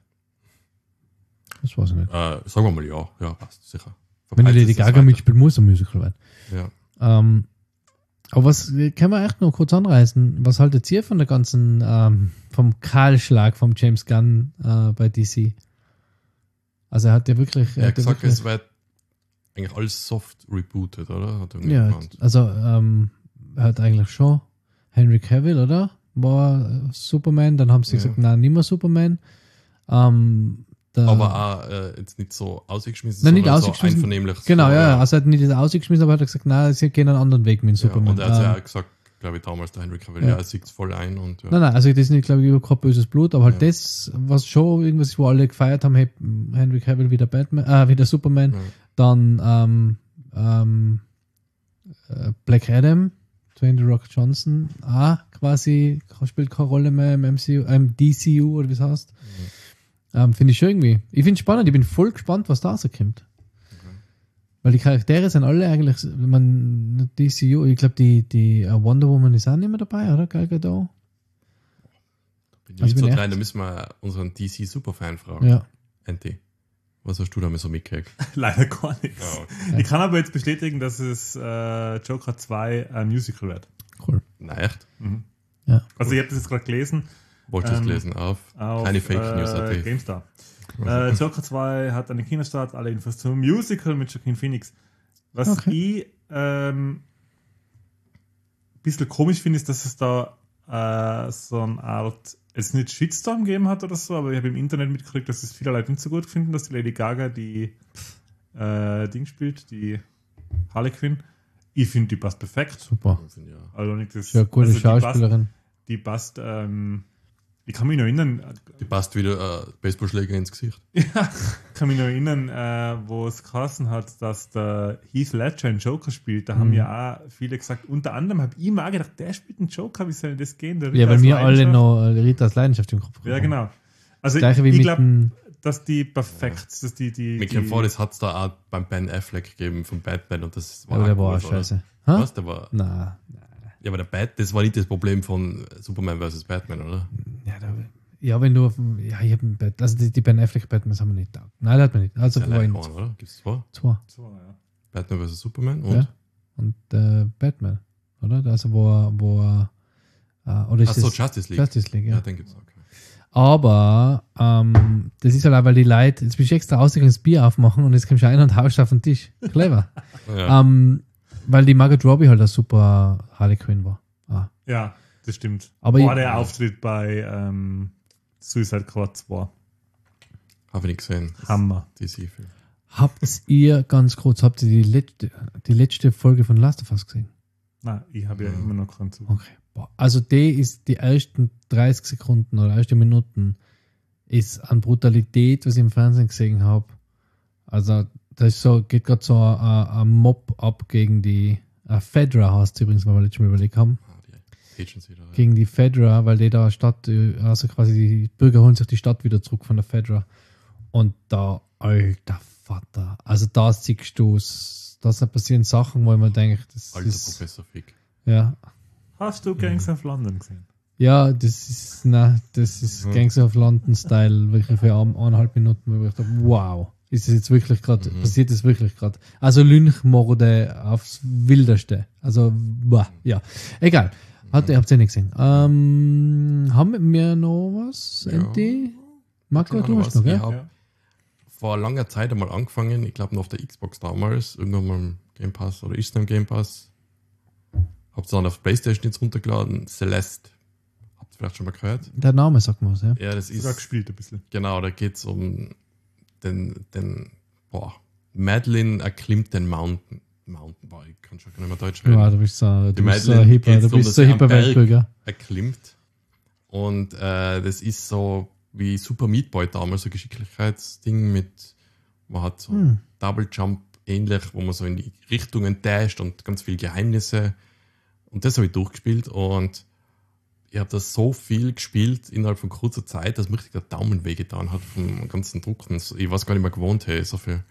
Das weiß ich nicht. Äh, sagen wir mal ja, ja, passt, sicher. Wenn die Verbreitet Lady es Gaga weiter. mitspielt, muss ein Musical werden. Ja. Ähm, aber was können wir echt noch kurz anreißen? Was haltet ihr von der ganzen, ähm, vom Kahlschlag vom James Gunn äh, bei D C? Also er hat ja wirklich. Er er hat gesagt, wirklich, es wird eigentlich alles soft rebooted, oder? Hat er irgendwie ja, gemeint. also ähm, er hat eigentlich schon Henry Cavill, oder? War äh, Superman, dann haben sie Ja. gesagt, nein, nicht mehr Superman. Ähm, der, Aber auch äh, jetzt nicht so ausgeschmissen, Nein, nicht sondern ausgeschmissen. so einvernehmlich. Genau, so, ja, ja, also er hat nicht das ausgeschmissen, aber er hat gesagt, nein, sie gehen einen anderen Weg mit dem ja, Superman. und er hat ja Ähm, auch gesagt, glaube ich, damals der Henry Cavill, Ja. ja, er sieht es voll ein und ja. Nein, nein, also das ist nicht, glaube ich, über kein böses Blut, aber halt Ja. das, was schon irgendwas ist, wo alle gefeiert haben, hey, Henry Cavill wieder Batman, äh, wieder Superman, Ja. dann ähm, ähm, äh, Black Adam, Dwayne The Rock Johnson, auch quasi spielt keine Rolle mehr im M C U, äh, im D C U oder wie es heißt. Ähm, finde ich schon irgendwie. Ich finde es spannend, ich bin voll gespannt, was da rauskommt. Weil die Charaktere sind alle eigentlich, wenn man D C U, ich glaube, die, die äh, Wonder Woman ist auch nicht mehr dabei, oder? Gal Gadot? Bin ich Also nicht so bin klein, echt- da müssen wir unseren D C-Superfan fragen. Ja. Anti, was hast du damit so mitgekriegt? Leider gar nichts. Ja, okay. Ich kann aber jetzt bestätigen, dass es äh, Joker zwei ein Musical wird. Cool. Na echt? Mhm. Ja. Also ich habe das jetzt gerade gelesen Wolltest du es Ähm, lesen? Auf, auf keine Fake News. äh, Ati. GameStar. Äh, Joker zwei hat einen Kinostart, alle Infos zum Musical mit Joaquin Phoenix. Was Okay. ich ähm, ein bisschen komisch finde, ist, dass es da äh, so eine Art, jetzt nicht Shitstorm gegeben hat oder so, aber ich habe im Internet mitgekriegt, dass es viele Leute nicht so gut finden, dass die Lady Gaga die äh, Ding spielt, die Harley Quinn. Ich finde, die passt perfekt. Super. Ja. Also nicht das, Ist ja eine gute also die passt, Schauspielerin. die passt ähm, ich kann mich noch erinnern, Die passt wieder äh, Baseballschläger ins Gesicht. Ja, ich kann mich noch erinnern, äh, wo es geheißen hat, dass der Heath Ledger einen Joker spielt. Da haben Mhm. ja auch viele gesagt, unter anderem habe ich mal gedacht, der spielt einen Joker, wie soll denn das gehen? Der Ja, Ritter weil aus mir alle Leidenschaft. noch äh, Ritas Leidenschaft im Kopf Ja, haben. genau. Also Das gleiche wie ich mit glaube, dem. dass die perfekt, dass die, die, Mir die kommt vor, das hat es da auch beim Ben Affleck gegeben von Batman und das Ja, aber der auch war auch gut, oder? scheiße. Ha? Was? Der war, Na, ja, aber der Bat, das war nicht das Problem von Superman versus Batman, oder? ja, da, ja, wenn du. auf dem- Ja, ich habe ein Bett. Also die, die Ben Affleck Batmans haben wir nicht da. Nein, das hat man nicht. Also Ist ja war allein in geworden, oder? Gibt es zwei? zwei. so, ja. Batman versus Superman und? Ja. Und äh, Batman, oder? Also wo er. Wo er äh, oder ist Achso, das Justice League. Justice League, Ja, ja. den gibt's auch. Okay. Aber ähm, das ist halt auch, weil die Leute, jetzt bist du extra ausgegangen, das Bier aufmachen und jetzt kommst du einer und haust auf den Tisch. Clever. Ja. ähm, weil die Margot Robbie halt eine super Harley Quinn war. Ah. ja, das stimmt. Aber Boah, ich- der Auftritt bei ähm, Suicide Squad zwei. Habe ich nicht gesehen. Das Hammer. D C-Film. Habt ihr, ganz kurz, habt ihr die letzte, die letzte Folge von Last of Us gesehen? Nein, ich habe ja Ja. immer noch keinen Zug. Okay. Boah. Also die ist die ersten dreißig Sekunden oder erste Minuten ist an Brutalität, was ich im Fernsehen gesehen habe. Also da ist so, geht gerade so ein, ein Mob ab gegen die äh, Fedra heißt es übrigens, weil wir letztes Mal überlegt haben. Ah, die Agency da. Ja. gegen die Fedra, weil die da Stadt, äh, also quasi die Bürger holen sich die Stadt wieder zurück von der Fedra. Und da, alter Vater, also da siehst du, da passieren Sachen, wo man denkt, das Alter ist, Professor Fick. ja, Hast du Gangs of London gesehen? ja, das ist, na, das ist Mhm. Gangs of London Style, wirklich für ein- eineinhalb Minuten, wo ich dachte, wow, ist das jetzt wirklich gerade, Mhm. passiert das wirklich gerade? Also Lynchmorde aufs Wildeste. Also, boah, ja, egal. Hat, ihr habt ja nicht gesehen. Ähm, haben wir noch was? Ja. N D? Marco, Ich hab du noch hast was. noch, gell? Ich hab Ja. vor langer Zeit einmal angefangen, ich glaube noch auf der Xbox damals, irgendwann mal im Game Pass oder ist noch im Game Pass. Hab's dann auf Playstation jetzt runtergeladen, Celeste. Habt ihr vielleicht schon mal gehört? Der Name sagt man was, ja. Ja, das Ich habe ist, gespielt ein bisschen. genau, da geht's um den, den, boah, Madeline erklimmt den Mountain. Mountain, boah, ich kann schon gar nicht mehr Deutsch reden. Ja, du bist so, du Die bist so Madeleine ein hipper, geht's du darum, bist dass so ein sie am hipper Berg Weltbürger. erklimmt. Und äh, das ist so wie Super Meat Boy damals, so ein Geschicklichkeitsding mit, man hat so Hm. Double Jump ähnlich, wo man so in die Richtungen dasht und ganz viele Geheimnisse. Und das habe ich durchgespielt und ich habe das so viel gespielt innerhalb von kurzer Zeit, dass mir richtig der Daumen wehgetan hat vom ganzen Drucken. Ich weiß gar nicht mehr gewohnt, hey, so viel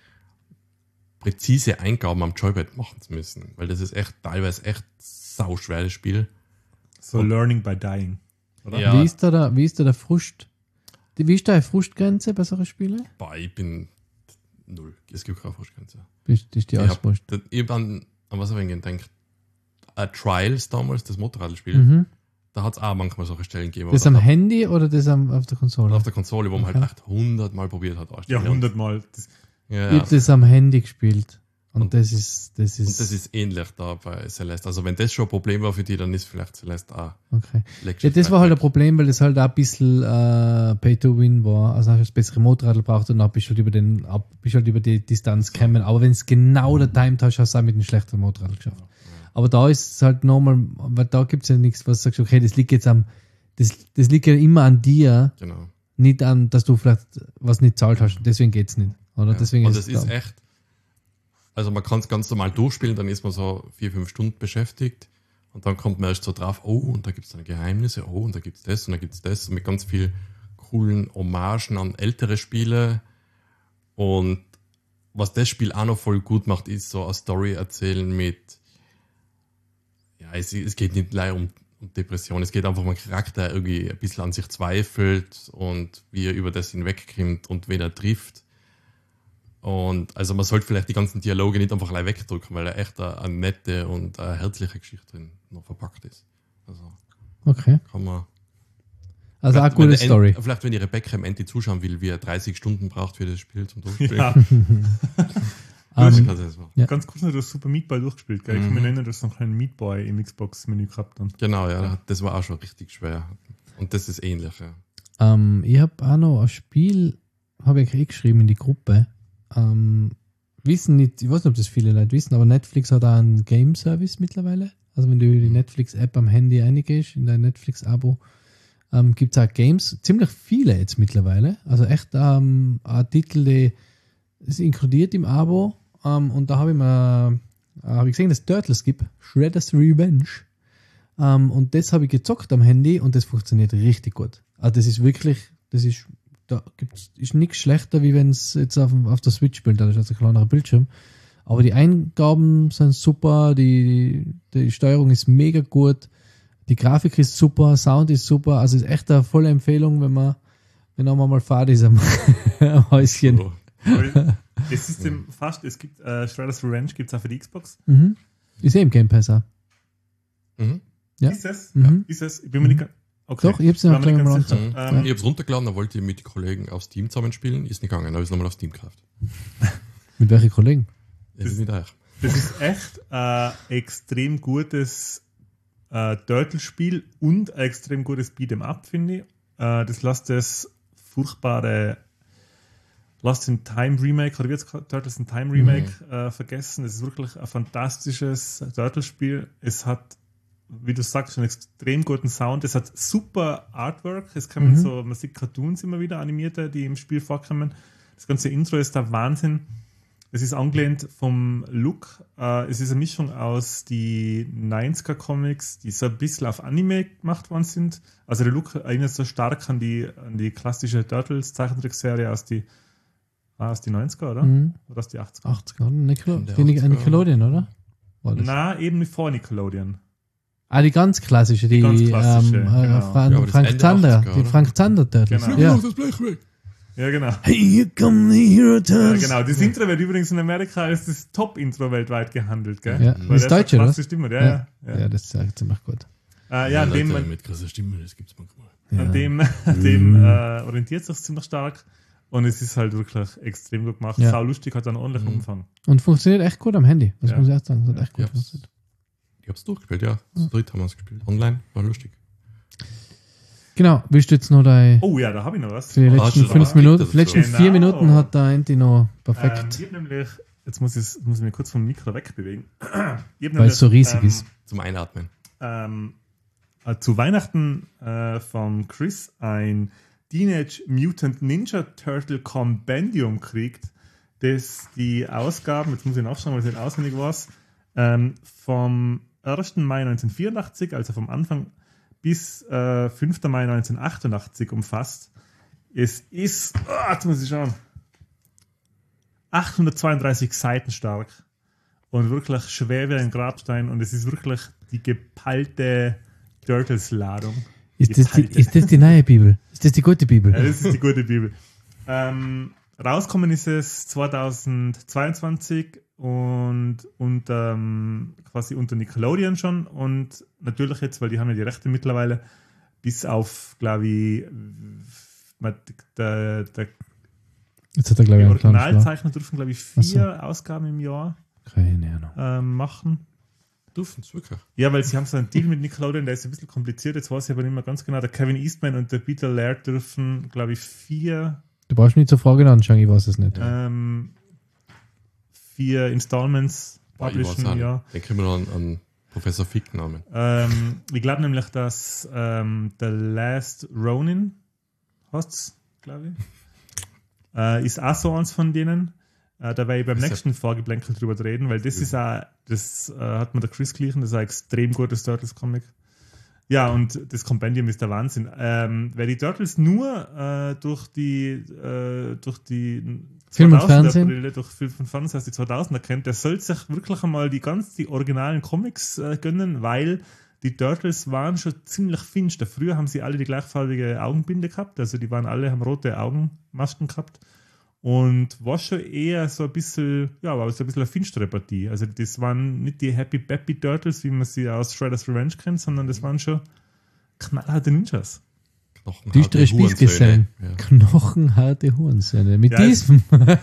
präzise Eingaben am Joypad machen zu müssen, weil das ist echt teilweise echt sau schwer, das Spiel. So Und- Learning by Dying. Oder? Ja. Wie ist da der, wie ist da der Frust? Die, wie ist da eine Frustgrenze bei solchen Spielen? Boah, ich bin null. Es gibt keine Frustgrenze. Ist, ist die Ich alles hab, wurscht. ich hab an, an was habe ich gedacht? Uh, Trials damals, das Motorradspiel, Mhm. da hat es auch manchmal solche Stellen gegeben. Das wo am man Handy oder das am, auf der Konsole? auf der Konsole, wo man Okay. halt echt hundertmal probiert hat. Ja, anstellen. hundertmal. Das, Ja, Ich ja. hab das am Handy gespielt. Und, Und- das ist, das ist, Und das ist ähnlich da bei Celeste. Also wenn das schon ein Problem war für die, dann ist vielleicht Celeste auch. okay. leckst Ja, du das war halt ein vielleicht Problem, weil das halt auch ein bisschen äh, Pay to Win war. Also hast du das bessere Motorrad braucht und dann bist du halt über den, ab, bist halt über die Distanz gekommen. Aber wenn es genau der Time hast, hast du es auch mit einem schlechteren Motorrad geschafft. Aber da ist es halt nochmal, weil da gibt es ja nichts, was sagst, okay, das liegt jetzt am, das, das liegt ja immer an dir, weg. Genau. nicht an, dass du vielleicht was nicht zahlt hast. Deswegen geht's nicht. Oder? Ja. Deswegen Und ist das es ist da. echt, also man kann es ganz normal durchspielen, dann ist man so vier, fünf Stunden beschäftigt und dann kommt man erst so drauf, oh, und da gibt es dann Geheimnisse, oh, und da gibt es das und da gibt es das, mit ganz viel coolen Hommagen an ältere Spiele. Und was das Spiel auch noch voll gut macht, ist so eine Story erzählen mit, ja, es, es geht nicht leider um, um Depression, es geht einfach um einen Charakter, der irgendwie ein bisschen an sich zweifelt und wie er über das hinwegkommt und wen er trifft. Und also man sollte vielleicht die ganzen Dialoge nicht einfach gleich wegdrücken, weil er echt eine, eine nette und eine herzliche Geschichte drin noch verpackt ist. Also Okay. kann man. Also eine Vielleicht, wenn gute der Story. End, vielleicht, wenn die Rebecca im Ende zuschauen will, wie er dreißig Stunden braucht für das Spiel zum Durchspielen. ja, dann Ähm, kann sie das machen. Ja. ganz kurz noch, du hast Super Meat Boy durchgespielt, gell? Ich kann Mhm. mich erinnern, du hast noch einen Meat Boy im Xbox-Menü gehabt. Dann. Genau, ja, das war auch schon richtig schwer. Und das ist ähnlich, ja. Ähm, ich habe auch noch ein Spiel, habe ich eh geschrieben in die Gruppe. Ähm, wissen nicht, ich weiß nicht, ob das viele Leute wissen, aber Netflix hat auch einen Game-Service mittlerweile. Also wenn du die Netflix-App am Handy eingehst, in dein Netflix-Abo, ähm, gibt es auch Games, ziemlich viele jetzt mittlerweile. Also echt ähm, ein Titel, die ist inkludiert im Abo. Ähm, und da habe ich mir äh, hab ich gesehen, dass es Turtles gibt, Shredder's Revenge. Ähm, und das habe ich gezockt am Handy und das funktioniert richtig gut. Also das ist wirklich, das ist, da gibt's, ist nichts schlechter, wie wenn es jetzt auf, dem- auf der Switch spielt, da ist also ein kleinerer Bildschirm. Aber die Eingaben sind super, die, die Steuerung ist mega gut, die Grafik ist super, Sound ist super, also ist echt eine volle Empfehlung, wenn man, wenn man mal Fahrt ist am, am Häuschen. So. Weil es ist dem fast, es gibt äh, Shredder's Revenge, gibt es auch für die Xbox. Mhm. Ist eh im Game Pass auch. Mhm. Ja. Ist es? Mhm. Ist es? Ich bin mir nicht ganz. Okay. Doch, ich hab's ja Bin noch mir gleich nicht mal ganz sicher. angeschaut. Mhm. Ähm, Ich habe es runtergeladen, da wollte ich mit den Kollegen auf Steam zusammenspielen. Ist nicht gegangen, da habe ich es nochmal auf Steam gekauft. Mit welchen Kollegen? Das ist nicht euch. Das ist echt ein extrem gutes äh, Turtle-Spiel und ein extrem gutes Beat'em Up, finde ich. Äh, das lässt das furchtbare Lost in Time Remake, oder wie jetzt Turtles in Time Remake äh, vergessen. Es ist wirklich ein fantastisches Turtle-Spiel. Es hat, wie du sagst, einen extrem guten Sound. Es hat super Artwork. Es kommen Mhm. so, man sieht Cartoons immer wieder, animierte, die im Spiel vorkommen. Das ganze Intro ist der Wahnsinn. es ist angelehnt vom Look. Äh, es ist eine Mischung aus die neunziger-Comics, die so ein bisschen auf Anime gemacht worden sind. Also der Look erinnert so stark an die, an die klassische Turtles-Zeichentrickserie aus die, ah, aus die neunziger, oder? Mhm. Oder aus die achtziger? achtziger, Nickel- Der die Nic- achtziger. Nickelodeon, oder? War das? Na, eben nicht vor Nickelodeon. Ah, die ganz klassische, die, ganz klassische, ähm, äh, genau. Fra- Ja, aber das Frank Ende Zander, achtziger, die oder? Frank Zander Turtles. Genau. Ja. das Blech weg. Ja, genau. Hey, here come the Hero Ja, Turtles. genau. Das Intro wird übrigens in Amerika als das Top-Intro weltweit gehandelt, gell? Ja, Weil das ist der Deutsch, so oder? klasse Stimme, ja, ja. Ja, ja. das ist ja ziemlich gut. Äh, ja, an dem, Leute an mit krasser Stimme, das gibt's manchmal. Ja. dem, an dem äh, orientiert sich ziemlich stark. Und es ist halt wirklich extrem gut gemacht. Ja. Sau lustig, hat einen ordentlichen Mhm. Umfang. Und funktioniert echt gut am Handy, das Ja. muss ich erst sagen. Das hat echt gut Ja. funktioniert. Ich hab's durchgespielt, ja. Zu dritt haben wir es gespielt. Online, war lustig. Genau, willst du jetzt noch dein, Oh ja, da habe ich noch was. für die Ah, letzten schon fünf mal Minuten, geklickt die letzten dazu. vier Genau. Minuten hat der Anti noch Ähm, perfekt, ich hab nämlich, jetzt muss ich, jetzt muss ich mich kurz vom Mikro wegbewegen. Ich hab weil nämlich, es so riesig ähm, ist. Zum Einatmen. ähm, äh, zu Weihnachten äh, von Chris ein Teenage Mutant Ninja Turtle Compendium kriegt, das die Ausgaben, jetzt muss ich nachschauen, weil es nicht auswendig war, ähm, vom ersten Mai neunzehnhundertvierundachtzig, also vom Anfang bis äh, fünften Mai neunzehnhundertachtundachtzig umfasst. Es ist, oh, jetzt muss ich schauen, achthundertzweiunddreißig Seiten stark und wirklich schwer wie ein Grabstein und es ist wirklich die geballte Turtles-Ladung. Ist das, die, Geballte. ist das die neue Bibel? Ist das die gute Bibel? Ja, das ist die gute Bibel. Ähm, rauskommen ist es zweitausendzweiundzwanzig und unter, ähm, quasi unter Nickelodeon schon und natürlich jetzt, weil die haben ja die Rechte mittlerweile, bis auf, glaube ich, der, der Jetzt hat er, glaube die ich, einen kleinen Schlag. Originalzeichner dürfen, glaube ich, vier Ausgaben im Jahr Keine Ahnung. ähm, machen. Dürfen's wirklich. Ja, weil sie haben so einen Deal mit Nickelodeon, der ist ein bisschen kompliziert, jetzt weiß ich aber nicht mehr ganz genau. Der Kevin Eastman und der Peter Laird dürfen, glaube ich, vier Du brauchst nicht zur Frage anschauen, ich weiß es nicht. ähm, vier Installments Boah, ich weiß publishen auch im nicht. Jahr. Den können wir noch an, an Professor Fick Namen. Ähm, ich glaube nämlich, dass ähm, The Last Ronin heißt's, glaube ich, äh, ist auch so eins von denen. Äh, da werde ich beim Ist ja- nächsten Vorgeplänkel drüber reden, weil das ist auch, das äh, hat mir der Chris glichen, das ist ein extrem gutes Turtles-Comic. Ja, und das Compendium ist der Wahnsinn. Ähm, wer die Turtles nur äh, durch die äh, durch die Film und zweitausender Fernsehen? Brille, durch Film und Fernsehen aus die zweitausender kennt, der soll sich wirklich einmal die ganz die originalen Comics äh, gönnen, weil die Turtles waren schon ziemlich finster. Früher haben sie alle die gleichfarbige Augenbinde gehabt, also die waren alle, haben rote Augenmasken gehabt und war schon eher so ein bisschen, ja, war so ein bisschen eine finstere Partie. Also das waren nicht die Happy Peppy Turtles, wie man sie aus Shredder's Revenge kennt, sondern das waren schon knallharte Ninjas. Knochenharte Düstere Spießgesellen. Hurensöhne. Ja. Knochenharte Hurensöhne. Mit Ja, diesem.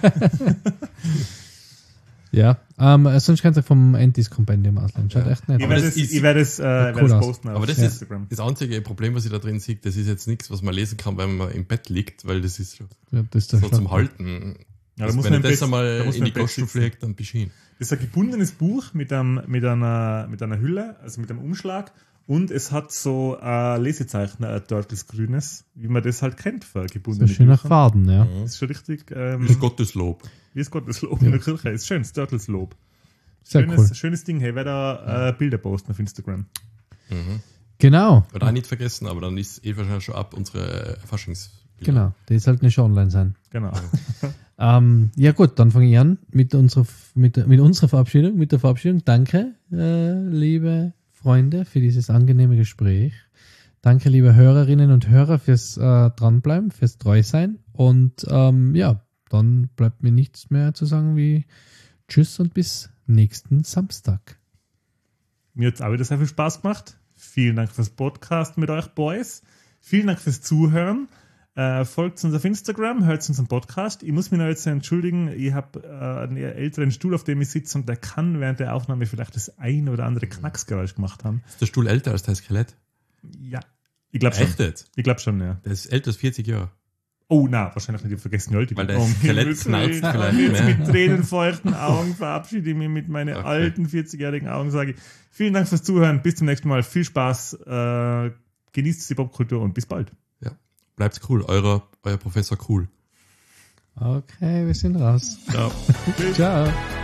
Ja, ähm, sonst kannst du vom Antis Compendium ausleihen. Schaut Ja. echt nett Ich Aber werde das es, ist- ich werde es, äh, werde cool es aus. posten auf Aber das ist Instagram. das einzige Problem, was ich da drin sehe, das ist jetzt nichts, was man lesen kann, wenn man im Bett liegt, weil das ist schon Ja, das ist der so Schlag. zum Halten. Ja, da Also muss wenn man ich im das Bett- einmal da muss in man die im Bett Goschen sitzen. pflegt, dann beschien. Das ist ein gebundenes Buch mit einem, mit einer, mit einer Hülle, also mit einem Umschlag. Und es hat so ein Lesezeichen, ein Turtles grünes, wie man das halt kennt für So gebundene schön nach Bücher. Faden, ja. Das ist schon richtig, ähm, Das ist Gotteslob. wie ist Gotteslob in der Kirche. Ist schönes Turtles-Lob. Sehr Schönes, cool. schönes Ding. Hey, ich werde da äh, Bilder posten auf Instagram. Mhm. Genau, Oder auch nicht vergessen, aber dann ist eh wahrscheinlich schon ab unsere Faschings. genau. Die sollte nicht schon online sein. Genau. Ähm, ja gut, dann fange ich an mit unserer, mit, der- mit unserer Verabschiedung, mit der Verabschiedung. Danke, äh, liebe Freunde, für dieses angenehme Gespräch. Danke, liebe Hörerinnen und Hörer, fürs äh, Dranbleiben, fürs Treusein. Und ähm, ja, dann bleibt mir nichts mehr zu sagen wie Tschüss und bis nächsten Samstag. Mir hat es auch wieder sehr viel Spaß gemacht. Vielen Dank fürs Podcast mit euch, Boys. Vielen Dank fürs Zuhören. Äh, folgt uns auf Instagram, hört unseren Podcast. Ich muss mich noch jetzt entschuldigen, ich habe äh, einen eher älteren Stuhl, auf dem ich sitze und der kann während der Aufnahme vielleicht das ein oder andere Knacksgeräusch gemacht haben. Ist der Stuhl älter als das Skelett? Ja, ich glaube schon. Echt jetzt? Ich glaube schon, ja. Der ist älter als vierzig Jahre. Oh, na, wahrscheinlich nicht, ich habe vergessen, wie alt ich Weil bin. der Um Skelett Himmels knarzt Willen. vielleicht Und jetzt mehr. mit tränenfeuchten Augen verabschiede ich mich mit meinen Okay. alten vierzigjährigen Augen, sage ich vielen Dank fürs Zuhören, bis zum nächsten Mal, viel Spaß, äh, genießt die Popkultur und bis bald. Ja. Bleibt cool. Euer, euer Professor cool. Okay, wir sind raus. Ciao. Ciao.